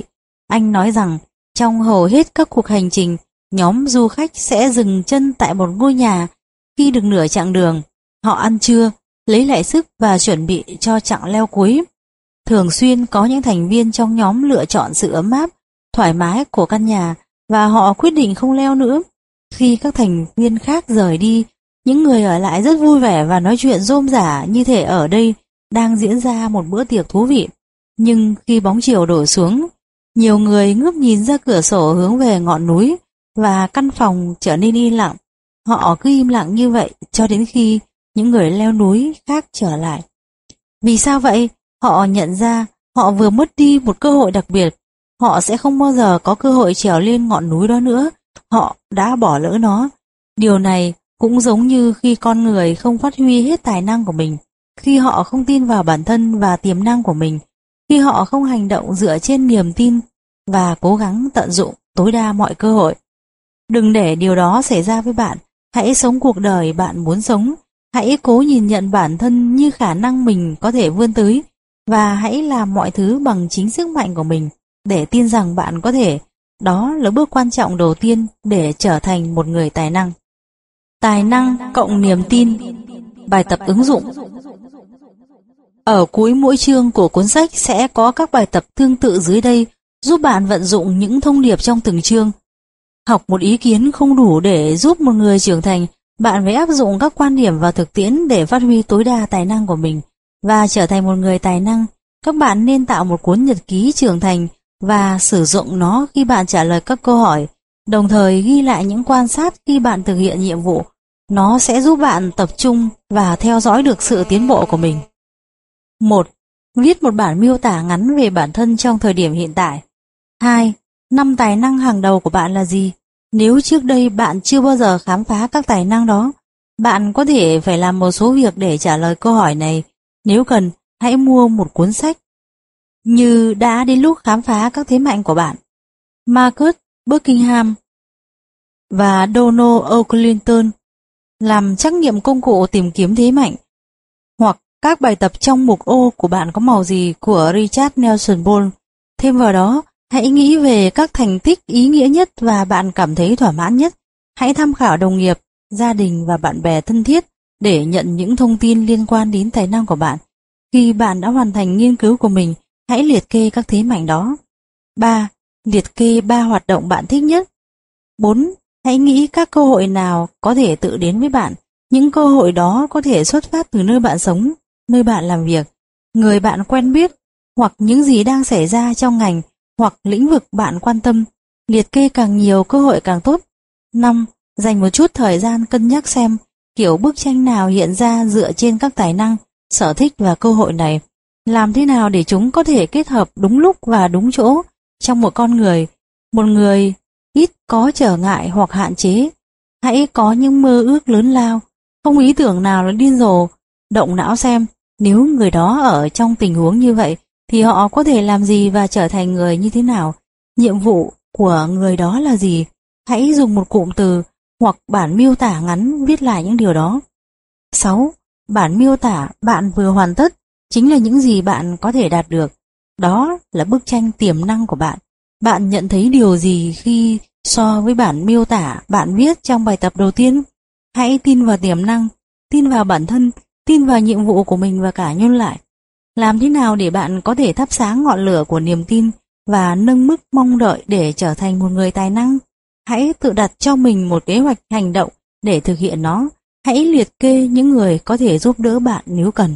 Anh nói rằng trong hầu hết các cuộc hành trình, nhóm du khách sẽ dừng chân tại một ngôi nhà. Khi được nửa chặng đường, họ ăn trưa, lấy lại sức và chuẩn bị cho chặng leo cuối. Thường xuyên có những thành viên trong nhóm lựa chọn sự ấm áp, thoải mái của căn nhà và họ quyết định không leo nữa. Khi các thành viên khác rời đi, những người ở lại rất vui vẻ và nói chuyện rôm rả như thể ở đây đang diễn ra một bữa tiệc thú vị. Nhưng khi bóng chiều đổ xuống, nhiều người ngước nhìn ra cửa sổ hướng về ngọn núi và căn phòng trở nên im lặng. Họ cứ im lặng như vậy cho đến khi những người leo núi khác trở lại. Vì sao vậy? Họ nhận ra họ vừa mất đi một cơ hội đặc biệt. Họ sẽ không bao giờ có cơ hội trèo lên ngọn núi đó nữa. Họ đã bỏ lỡ nó. Điều này cũng giống như khi con người không phát huy hết tài năng của mình, khi họ không tin vào bản thân và tiềm năng của mình, khi họ không hành động dựa trên niềm tin và cố gắng tận dụng tối đa mọi cơ hội. Đừng để điều đó xảy ra với bạn. Hãy sống cuộc đời bạn muốn sống. Hãy cố nhìn nhận bản thân như khả năng mình có thể vươn tới và hãy làm mọi thứ bằng chính sức mạnh của mình để tin rằng bạn có thể. Đó là bước quan trọng đầu tiên để trở thành một người tài năng. Tài năng cộng niềm tin. Bài tập ứng dụng. Ở cuối mỗi chương của cuốn sách sẽ có các bài tập tương tự dưới đây giúp bạn vận dụng những thông điệp trong từng chương. Học một ý kiến không đủ để giúp một người trưởng thành, bạn phải áp dụng các quan điểm vào thực tiễn để phát huy tối đa tài năng của mình và trở thành một người tài năng. Các bạn nên tạo một cuốn nhật ký trưởng thành và sử dụng nó khi bạn trả lời các câu hỏi, đồng thời ghi lại những quan sát khi bạn thực hiện nhiệm vụ. Nó sẽ giúp bạn tập trung và theo dõi được sự tiến bộ của mình. một. Viết một bản miêu tả ngắn về bản thân trong thời điểm hiện tại. hai. Năm tài năng hàng đầu của bạn là gì? Nếu trước đây bạn chưa bao giờ khám phá các tài năng đó, bạn có thể phải làm một số việc để trả lời câu hỏi này. Nếu cần, hãy mua một cuốn sách như Đã đến lúc khám phá các thế mạnh của bạn, Marcus Buckingham và Donald O'Clinton làm trắc nghiệm công cụ tìm kiếm thế mạnh, hoặc các bài tập trong mục ô của bạn có màu gì của Richard Nelson Ball. Thêm vào đó, hãy nghĩ về các thành tích ý nghĩa nhất và bạn cảm thấy thỏa mãn nhất. Hãy tham khảo đồng nghiệp, gia đình và bạn bè thân thiết để nhận những thông tin liên quan đến tài năng của bạn. Khi bạn đã hoàn thành nghiên cứu của mình, hãy liệt kê các thế mạnh đó. ba. Liệt kê ba hoạt động bạn thích nhất. bốn. Hãy nghĩ các cơ hội nào có thể tự đến với bạn. Những cơ hội đó có thể xuất phát từ nơi bạn sống, nơi bạn làm việc, người bạn quen biết, hoặc những gì đang xảy ra trong ngành hoặc lĩnh vực bạn quan tâm. Liệt kê càng nhiều cơ hội càng tốt. năm. Dành một chút thời gian cân nhắc xem kiểu bức tranh nào hiện ra dựa trên các tài năng, sở thích và cơ hội này. Làm thế nào để chúng có thể kết hợp đúng lúc và đúng chỗ trong một con người, một người ít có trở ngại hoặc hạn chế. Hãy có những mơ ước lớn lao, không ý tưởng nào là điên rồ. Động não xem, nếu người đó ở trong tình huống như vậy, thì họ có thể làm gì và trở thành người như thế nào? Nhiệm vụ của người đó là gì? Hãy dùng một cụm từ hoặc bản miêu tả ngắn viết lại những điều đó. sáu. Bản miêu tả bạn vừa hoàn tất chính là những gì bạn có thể đạt được. Đó là bức tranh tiềm năng của bạn. Bạn nhận thấy điều gì khi so với bản miêu tả bạn viết trong bài tập đầu tiên? Hãy tin vào tiềm năng, tin vào bản thân, tin vào nhiệm vụ của mình và cả nhân lại. Làm thế nào để bạn có thể thắp sáng ngọn lửa của niềm tin và nâng mức mong đợi để trở thành một người tài năng? Hãy tự đặt cho mình một kế hoạch hành động để thực hiện nó. Hãy liệt kê những người có thể giúp đỡ bạn nếu cần.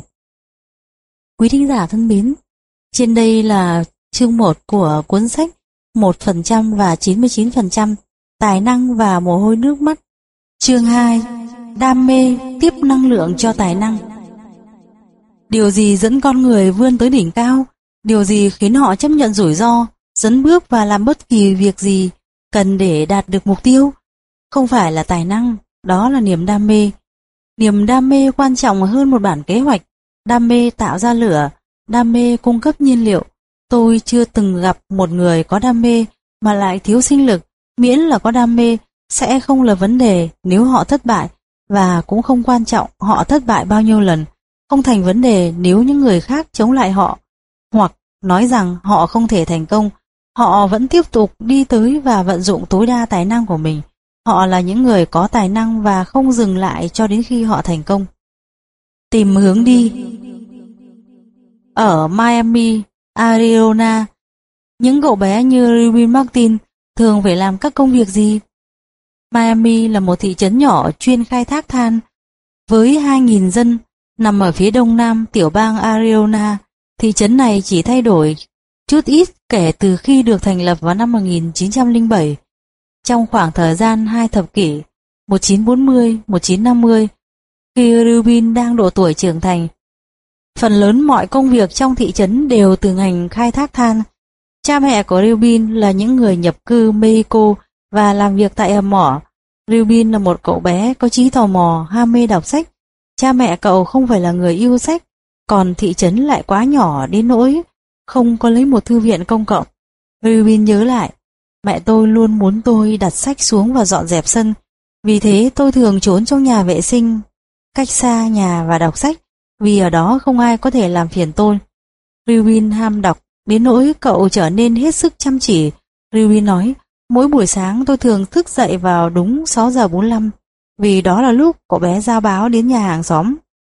Quý thính giả thân mến, trên đây là chương một của cuốn sách một phần trăm và chín mươi chín phần trăm Tài năng và mồ hôi nước mắt. Chương hai. Đam mê tiếp năng lượng cho tài năng. Điều gì dẫn con người vươn tới đỉnh cao? Điều gì khiến họ chấp nhận rủi ro, dấn bước và làm bất kỳ việc gì cần để đạt được mục tiêu? Không phải là tài năng, đó là niềm đam mê. Niềm đam mê quan trọng hơn một bản kế hoạch. Đam mê tạo ra lửa, đam mê cung cấp nhiên liệu. Tôi chưa từng gặp một người có đam mê mà lại thiếu sinh lực. Miễn là có đam mê sẽ không là vấn đề nếu họ thất bại, và cũng không quan trọng họ thất bại bao nhiêu lần. Không thành vấn đề nếu những người khác chống lại họ hoặc nói rằng họ không thể thành công. Họ vẫn tiếp tục đi tới và vận dụng tối đa tài năng của mình. Họ là những người có tài năng và không dừng lại cho đến khi họ thành công. Tìm hướng đi. Ở Miami, Arizona, những cậu bé như Ruben Martin thường phải làm các công việc gì? Miami là một thị trấn nhỏ chuyên khai thác than với hai nghìn dân, nằm ở phía đông nam tiểu bang Arizona. Thị trấn này chỉ thay đổi chút ít kể từ khi được thành lập vào năm một nghìn chín trăm lẻ bảy. Trong khoảng thời gian hai thập kỷ một nghìn chín trăm bốn mươi đến một nghìn chín trăm năm mươi, khi Rubin đang độ tuổi trưởng thành, phần lớn mọi công việc trong thị trấn đều từ ngành khai thác than. Cha mẹ của Rubin là những người nhập cư Mexico và làm việc tại hầm mỏ. Rubin là một cậu bé có trí tò mò, ham mê đọc sách. Cha mẹ cậu không phải là người yêu sách, còn thị trấn lại quá nhỏ đến nỗi không có lấy một thư viện công cộng. Rubin nhớ lại, mẹ tôi luôn muốn tôi đặt sách xuống và dọn dẹp sân, vì thế tôi thường trốn trong nhà vệ sinh, cách xa nhà và đọc sách, vì ở đó không ai có thể làm phiền tôi. Rubin ham đọc đến nỗi cậu trở nên hết sức chăm chỉ. Rubin nói, mỗi buổi sáng tôi thường thức dậy vào đúng sáu giờ bốn mươi lăm, vì đó là lúc cậu bé giao báo đến nhà hàng xóm.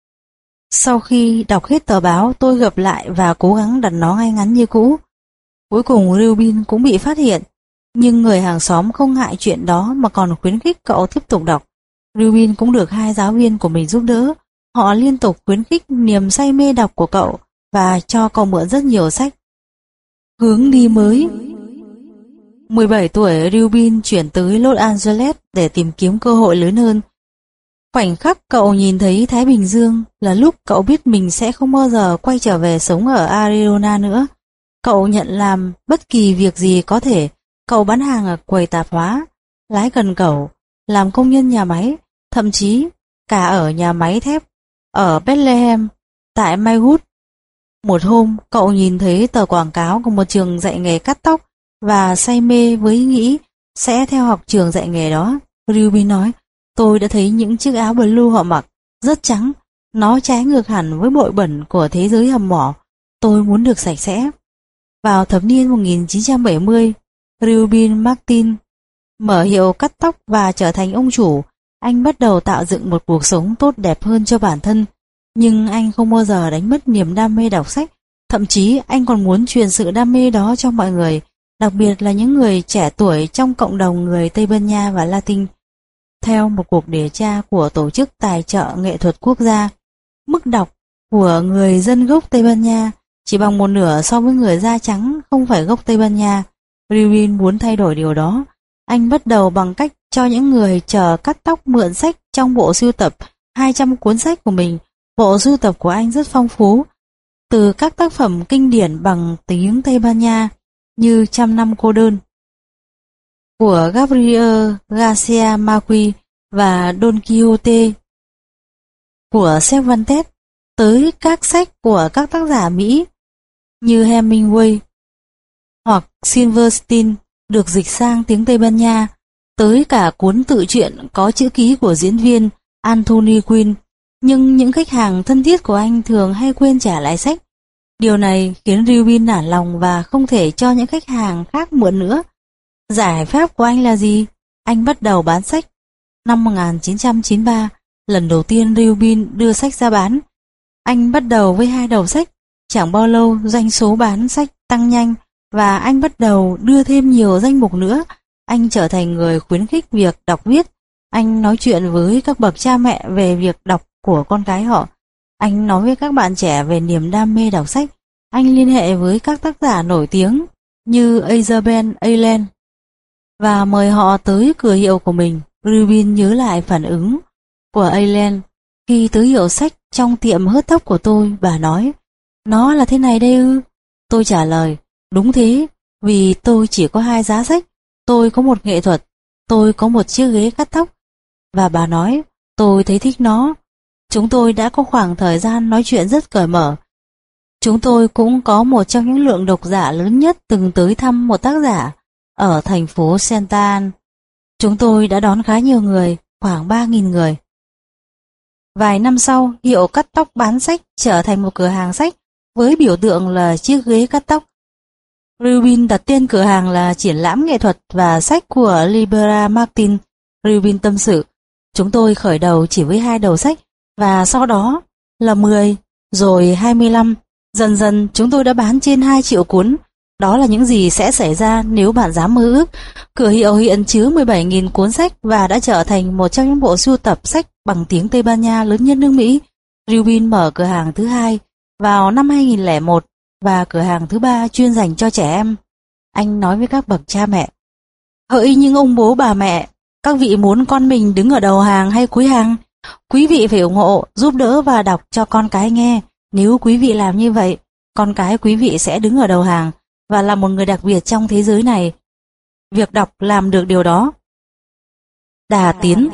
Sau khi đọc hết tờ báo, tôi gập lại và cố gắng đặt nó ngay ngắn như cũ. Cuối cùng Rubin cũng bị phát hiện, nhưng người hàng xóm không ngại chuyện đó mà còn khuyến khích cậu tiếp tục đọc. Rubin cũng được hai giáo viên của mình giúp đỡ. Họ liên tục khuyến khích niềm say mê đọc của cậu và cho cậu mượn rất nhiều sách. Hướng đi mới. mười bảy tuổi, Rubin chuyển tới Los Angeles để tìm kiếm cơ hội lớn hơn. Khoảnh khắc cậu nhìn thấy Thái Bình Dương là lúc cậu biết mình sẽ không bao giờ quay trở về sống ở Arizona nữa. Cậu nhận làm bất kỳ việc gì có thể. Cậu bán hàng ở quầy tạp hóa, lái cần cẩu, làm công nhân nhà máy, thậm chí cả ở nhà máy thép ở Bethlehem, tại Maywood. Một hôm, cậu nhìn thấy tờ quảng cáo của một trường dạy nghề cắt tóc và say mê với ý nghĩ sẽ theo học trường dạy nghề đó. Ruby nói, tôi đã thấy những chiếc áo blue họ mặc, rất trắng, nó trái ngược hẳn với bụi bẩn của thế giới hầm mỏ. Tôi muốn được sạch sẽ. Vào thập niên một nghìn chín trăm bảy mươi, Ruben Martin mở hiệu cắt tóc và trở thành ông chủ. Anh bắt đầu tạo dựng một cuộc sống tốt đẹp hơn cho bản thân, nhưng anh không bao giờ đánh mất niềm đam mê đọc sách. Thậm chí anh còn muốn truyền sự đam mê đó cho mọi người, đặc biệt là những người trẻ tuổi trong cộng đồng người Tây Ban Nha và Latin. Theo một cuộc điều tra của Tổ chức Tài trợ Nghệ thuật Quốc gia, mức đọc của người dân gốc Tây Ban Nha chỉ bằng một nửa so với người da trắng không phải gốc Tây Ban Nha. Ruben muốn thay đổi điều đó. Anh bắt đầu bằng cách cho những người chờ cắt tóc mượn sách trong bộ sưu tập hai trăm cuốn sách của mình. Bộ sưu tập của anh rất phong phú, từ các tác phẩm kinh điển bằng tiếng Tây Ban Nha như Trăm năm cô đơn của Gabriel Garcia Marquez và Don Quixote của Cervantes, tới các sách của các tác giả Mỹ như Hemingway hoặc Silverstein được dịch sang tiếng Tây Ban Nha, tới cả cuốn tự truyện có chữ ký của diễn viên Anthony Quinn. Nhưng những khách hàng thân thiết của anh thường hay quên trả lại sách. Điều này khiến Ruben nản lòng và không thể cho những khách hàng khác mượn nữa. Giải pháp của anh là gì? Anh bắt đầu bán sách. Năm một nghìn chín trăm chín mươi ba, lần đầu tiên Ruben đưa sách ra bán. Anh bắt đầu với hai đầu sách. Chẳng bao lâu doanh số bán sách tăng nhanh và anh bắt đầu đưa thêm nhiều danh mục nữa. Anh trở thành người khuyến khích việc đọc viết. Anh nói chuyện với các bậc cha mẹ về việc đọc của con cái họ. Anh nói với các bạn trẻ về niềm đam mê đọc sách. Anh liên hệ với các tác giả nổi tiếng như Isabel Allende và mời họ tới cửa hiệu của mình. Ruben nhớ lại phản ứng của Allende khi tới hiệu sách trong tiệm hớt tóc của tôi. Bà nói, nó là thế này đây ư? Tôi trả lời, đúng thế, vì tôi chỉ có hai giá sách. Tôi có một nghệ thuật, tôi có một chiếc ghế cắt tóc. Và bà nói, tôi thấy thích nó. Chúng tôi đã có khoảng thời gian nói chuyện rất cởi mở. Chúng tôi cũng có một trong những lượng độc giả lớn nhất từng tới thăm một tác giả ở thành phố Santa Ana. Chúng tôi đã đón khá nhiều người, khoảng ba nghìn người. Vài năm sau, hiệu cắt tóc bán sách trở thành một cửa hàng sách với biểu tượng là chiếc ghế cắt tóc. Rubin đặt tên cửa hàng là Triển lãm nghệ thuật và sách của Libera Martin. Rubin tâm sự, chúng tôi khởi đầu chỉ với hai đầu sách, và sau đó là mười, rồi hai mươi lăm. Dần dần chúng tôi đã bán trên hai triệu cuốn. Đó là những gì sẽ xảy ra nếu bạn dám mơ ước. Cửa hiệu hiện chứa mười bảy nghìn cuốn sách và đã trở thành một trong những bộ sưu tập sách bằng tiếng Tây Ban Nha lớn nhất nước Mỹ. Rubin mở cửa hàng thứ hai vào năm hai nghìn lẻ một và cửa hàng thứ ba chuyên dành cho trẻ em. Anh nói với các bậc cha mẹ, hỡi những ông bố bà mẹ, các vị muốn con mình đứng ở đầu hàng hay cuối hàng? Quý vị phải ủng hộ, giúp đỡ và đọc cho con cái nghe. Nếu quý vị làm như vậy, con cái quý vị sẽ đứng ở đầu hàng và là một người đặc biệt trong thế giới này. Việc đọc làm được điều đó. Đà tiến.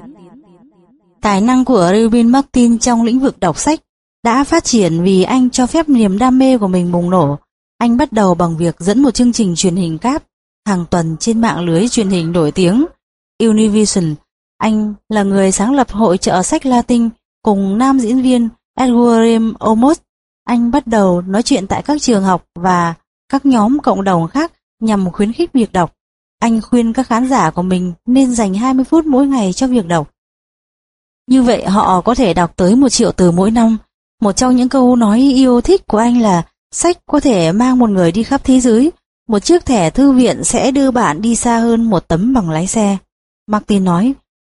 Tài năng của Rubin Martin trong lĩnh vực đọc sách đã phát triển vì anh cho phép niềm đam mê của mình bùng nổ. Anh bắt đầu bằng việc dẫn một chương trình truyền hình cáp hàng tuần trên mạng lưới truyền hình nổi tiếng Univision. Anh là người sáng lập hội chợ sách Latin cùng nam diễn viên Edward Olmos. Anh bắt đầu nói chuyện tại các trường học và các nhóm cộng đồng khác nhằm khuyến khích việc đọc. Anh khuyên các khán giả của mình nên dành hai mươi phút mỗi ngày cho việc đọc. Như vậy họ có thể đọc tới một triệu từ mỗi năm. Một trong những câu nói yêu thích của anh là sách có thể mang một người đi khắp thế giới. Một chiếc thẻ thư viện sẽ đưa bạn đi xa hơn một tấm bằng lái xe. Martin nói,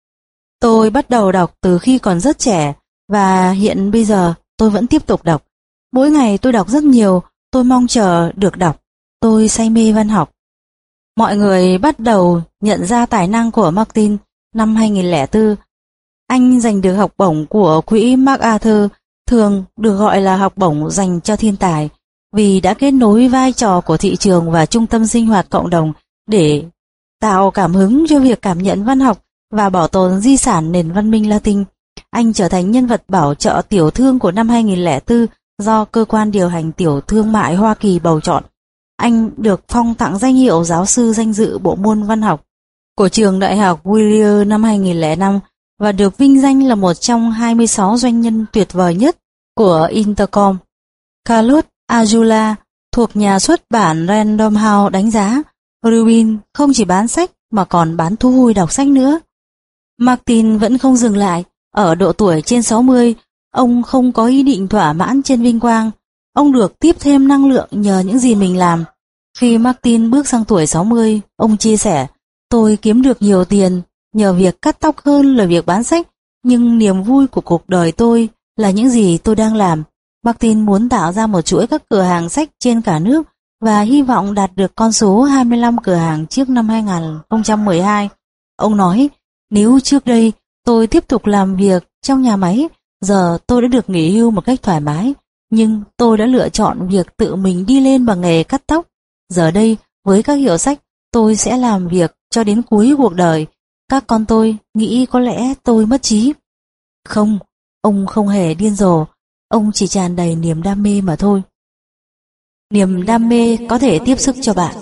tôi bắt đầu đọc từ khi còn rất trẻ và hiện bây giờ tôi vẫn tiếp tục đọc. Mỗi ngày tôi đọc rất nhiều, tôi mong chờ được đọc. Tôi say mê văn học. Mọi người bắt đầu nhận ra tài năng của Martin năm hai nghìn lẻ bốn. Anh giành được học bổng của quỹ MacArthur, thường được gọi là học bổng dành cho thiên tài, vì đã kết nối vai trò của thị trường và trung tâm sinh hoạt cộng đồng để tạo cảm hứng cho việc cảm nhận văn học và bảo tồn di sản nền văn minh Latin. Anh trở thành nhân vật bảo trợ tiểu thương của năm hai nghìn lẻ bốn do cơ quan điều hành tiểu thương mại Hoa Kỳ bầu chọn. Anh được phong tặng danh hiệu giáo sư danh dự bộ môn văn học của trường đại học Whittier năm hai nghìn lẻ năm và được vinh danh là một trong hai mươi sáu doanh nhân tuyệt vời nhất của Intercom. Carlos Ayala thuộc nhà xuất bản Random House đánh giá Rubin không chỉ bán sách mà còn bán thú vui đọc sách nữa. Martin vẫn không dừng lại. Ở độ tuổi trên sáu mươi, ông không có ý định thỏa mãn trên vinh quang. Ông được tiếp thêm năng lượng nhờ những gì mình làm. Khi Martin bước sang tuổi sáu mươi, ông chia sẻ, tôi kiếm được nhiều tiền nhờ việc cắt tóc hơn là việc bán sách, nhưng niềm vui của cuộc đời tôi là những gì tôi đang làm. Martin muốn tạo ra một chuỗi các cửa hàng sách trên cả nước và hy vọng đạt được con số hai mươi lăm cửa hàng trước năm hai nghìn không trăm mười hai. Ông nói, nếu trước đây tôi tiếp tục làm việc trong nhà máy, giờ tôi đã được nghỉ hưu một cách thoải mái, nhưng tôi đã lựa chọn việc tự mình đi lên bằng nghề cắt tóc. Giờ đây, với các hiệu sách, tôi sẽ làm việc cho đến cuối cuộc đời. Các con tôi nghĩ có lẽ tôi mất trí. Không, ông không hề điên rồ, ông chỉ tràn đầy niềm đam mê mà thôi. Niềm đam mê có thể tiếp sức cho bạn.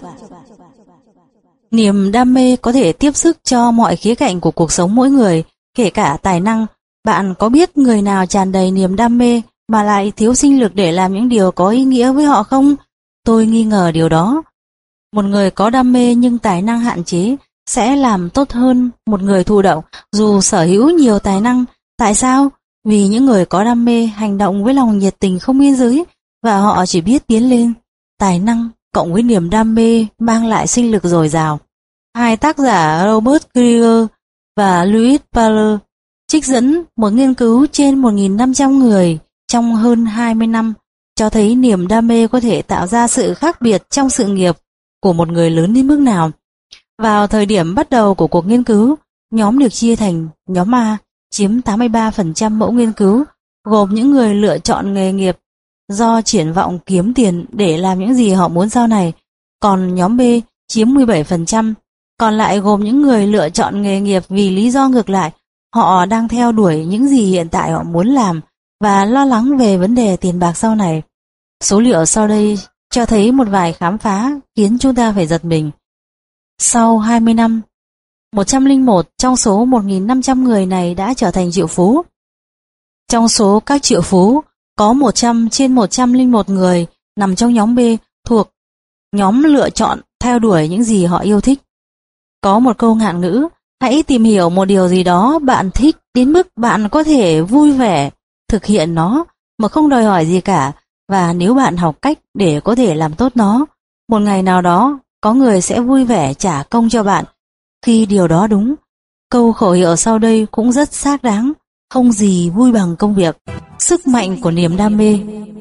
Niềm đam mê có thể tiếp sức cho mọi khía cạnh của cuộc sống mỗi người, kể cả tài năng. Bạn có biết người nào tràn đầy niềm đam mê mà lại thiếu sinh lực để làm những điều có ý nghĩa với họ không? Tôi nghi ngờ điều đó. Một người có đam mê nhưng tài năng hạn chế sẽ làm tốt hơn một người thụ động dù sở hữu nhiều tài năng. Tại sao? Vì những người có đam mê hành động với lòng nhiệt tình không biên giới và họ chỉ biết tiến lên. Tài năng cộng với niềm đam mê mang lại sinh lực dồi dào. Hai tác giả Robert Krieger và Louis Parler trích dẫn một nghiên cứu trên một nghìn năm trăm người trong hơn hai mươi năm cho thấy niềm đam mê có thể tạo ra sự khác biệt trong sự nghiệp của một người lớn đến mức nào. Vào thời điểm bắt đầu của cuộc nghiên cứu, nhóm được chia thành nhóm A chiếm tám mươi ba phần trăm mẫu nghiên cứu, gồm những người lựa chọn nghề nghiệp do triển vọng kiếm tiền để làm những gì họ muốn sau này, còn nhóm B chiếm mười bảy phần trăm, còn lại gồm những người lựa chọn nghề nghiệp vì lý do ngược lại, họ đang theo đuổi những gì hiện tại họ muốn làm và lo lắng về vấn đề tiền bạc sau này. Số liệu sau đây cho thấy một vài khám phá khiến chúng ta phải giật mình. Sau hai mươi năm, một trăm lẻ một trong số một nghìn năm trăm người này đã trở thành triệu phú. Trong số các triệu phú, có một trăm trên một trăm lẻ một người nằm trong nhóm B thuộc nhóm lựa chọn theo đuổi những gì họ yêu thích. Có một câu ngạn ngữ, hãy tìm hiểu một điều gì đó bạn thích đến mức bạn có thể vui vẻ thực hiện nó mà không đòi hỏi gì cả, và nếu bạn học cách để có thể làm tốt nó, một ngày nào đó có người sẽ vui vẻ trả công cho bạn khi điều đó đúng. Câu khẩu hiệu sau đây cũng rất xác đáng, không gì vui bằng công việc. Sức mạnh của niềm đam mê.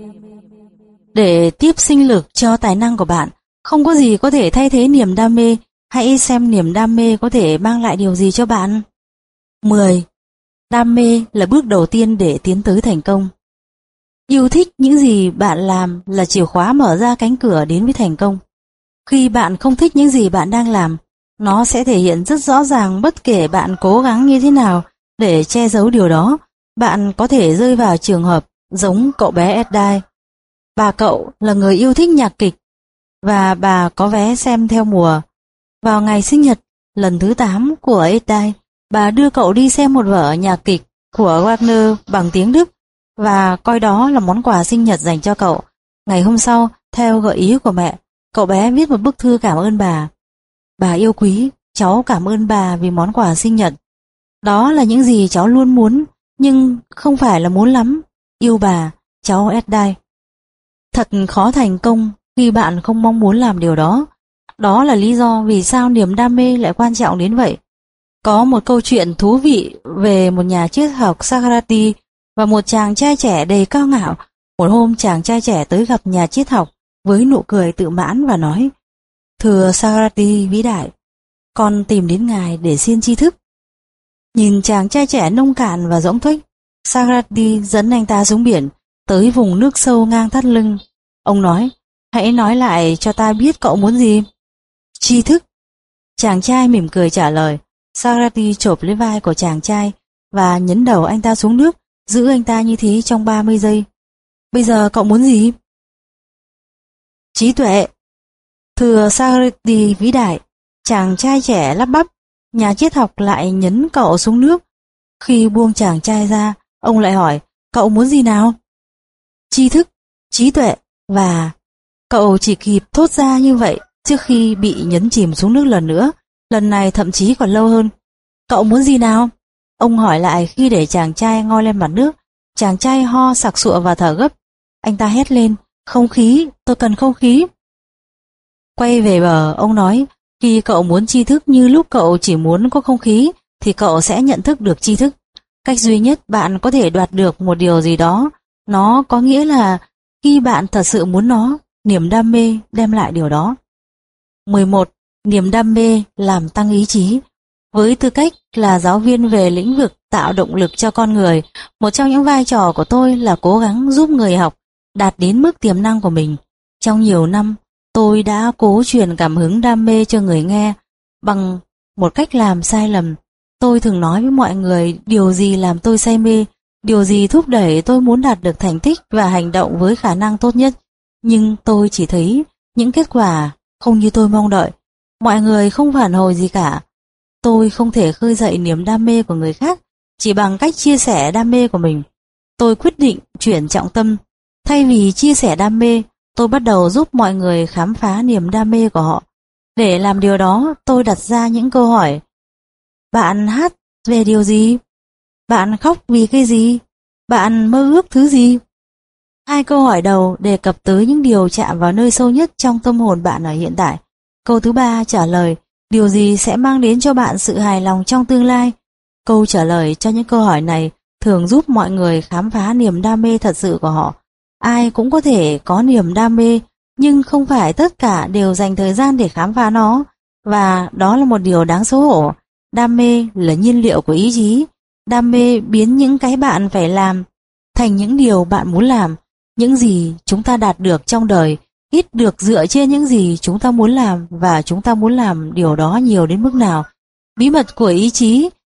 Để tiếp sinh lực cho tài năng của bạn, không có gì có thể thay thế niềm đam mê. Hãy xem niềm đam mê có thể mang lại điều gì cho bạn. mười. Đam mê là bước đầu tiên để tiến tới thành công. Yêu thích những gì bạn làm là chìa khóa mở ra cánh cửa đến với thành công. Khi bạn không thích những gì bạn đang làm, nó sẽ thể hiện rất rõ ràng bất kể bạn cố gắng như thế nào để che giấu điều đó. Bạn có thể rơi vào trường hợp giống cậu bé Eddie. Bà cậu là người yêu thích nhạc kịch và bà có vé xem theo mùa. Vào ngày sinh nhật lần thứ tám của Eddie, bà đưa cậu đi xem một vở nhạc kịch của Wagner bằng tiếng Đức và coi đó là món quà sinh nhật dành cho cậu. Ngày hôm sau, theo gợi ý của mẹ, cậu bé viết một bức thư cảm ơn bà. Bà yêu quý, cháu cảm ơn bà vì món quà sinh nhật. Đó là những gì cháu luôn muốn, nhưng không phải là muốn lắm. Yêu bà, cháu Eddie. Thật khó thành công khi bạn không mong muốn làm điều đó. Đó là lý do vì sao niềm đam mê lại quan trọng đến vậy. Có một câu chuyện thú vị về một nhà triết học Socrates và một chàng trai trẻ đầy cao ngạo. Một hôm chàng trai trẻ tới gặp nhà triết học với nụ cười tự mãn và nói: Thưa Socrates vĩ đại, con tìm đến ngài để xin tri thức. Nhìn chàng trai trẻ nông cạn và rỗng tuếch, Socrates dẫn anh ta xuống biển, tới vùng nước sâu ngang thắt lưng. Ông nói: Hãy nói lại cho ta biết cậu muốn gì. Tri thức. Chàng trai mỉm cười trả lời. Socrates chộp lấy vai của chàng trai và nhấn đầu anh ta xuống nước, giữ anh ta như thế trong ba mươi giây. Bây giờ cậu muốn gì? Trí tuệ. Thưa Socrates vĩ đại, chàng trai trẻ lắp bắp. Nhà triết học lại nhấn cậu xuống nước. Khi buông chàng trai ra, ông lại hỏi: Cậu muốn gì nào? Tri thức, trí tuệ và... Cậu chỉ kịp thốt ra như vậy trước khi bị nhấn chìm xuống nước lần nữa, lần này thậm chí còn lâu hơn. Cậu muốn gì nào? Ông hỏi lại khi để chàng trai ngoi lên mặt nước. Chàng trai ho sặc sụa và thở gấp. Anh ta hét lên: Không khí, tôi cần không khí. Quay về bờ, ông nói: Khi cậu muốn tri thức như lúc cậu chỉ muốn có không khí, thì cậu sẽ nhận thức được tri thức. Cách duy nhất bạn có thể đoạt được một điều gì đó, nó có nghĩa là khi bạn thật sự muốn nó. Niềm đam mê đem lại điều đó. mười một. Niềm đam mê làm tăng ý chí. Với tư cách là giáo viên về lĩnh vực tạo động lực cho con người, một trong những vai trò của tôi là cố gắng giúp người học đạt đến mức tiềm năng của mình. Trong nhiều năm, tôi đã cố truyền cảm hứng đam mê cho người nghe bằng một cách làm sai lầm. Tôi thường nói với mọi người điều gì làm tôi say mê, điều gì thúc đẩy tôi muốn đạt được thành tích và hành động với khả năng tốt nhất. Nhưng tôi chỉ thấy những kết quả không như tôi mong đợi. Mọi người không phản hồi gì cả. Tôi không thể khơi dậy niềm đam mê của người khác chỉ bằng cách chia sẻ đam mê của mình. Tôi quyết định chuyển trọng tâm. Thay vì chia sẻ đam mê, tôi bắt đầu giúp mọi người khám phá niềm đam mê của họ. Để làm điều đó, tôi đặt ra những câu hỏi. Bạn hát về điều gì? Bạn khóc vì cái gì? Bạn mơ ước thứ gì? Hai câu hỏi đầu đề cập tới những điều chạm vào nơi sâu nhất trong tâm hồn bạn ở hiện tại. Câu thứ ba trả lời điều gì sẽ mang đến cho bạn sự hài lòng trong tương lai. Câu trả lời cho những câu hỏi này thường giúp mọi người khám phá niềm đam mê thật sự của họ. Ai cũng có thể có niềm đam mê, nhưng không phải tất cả đều dành thời gian để khám phá nó, và đó là một điều đáng xấu hổ. Đam mê là nhiên liệu của ý chí. Đam mê biến những cái bạn phải làm thành những điều bạn muốn làm. Những gì chúng ta đạt được trong đời ít được dựa trên những gì chúng ta muốn làm, và chúng ta muốn làm điều đó nhiều đến mức nào. Bí mật của ý chí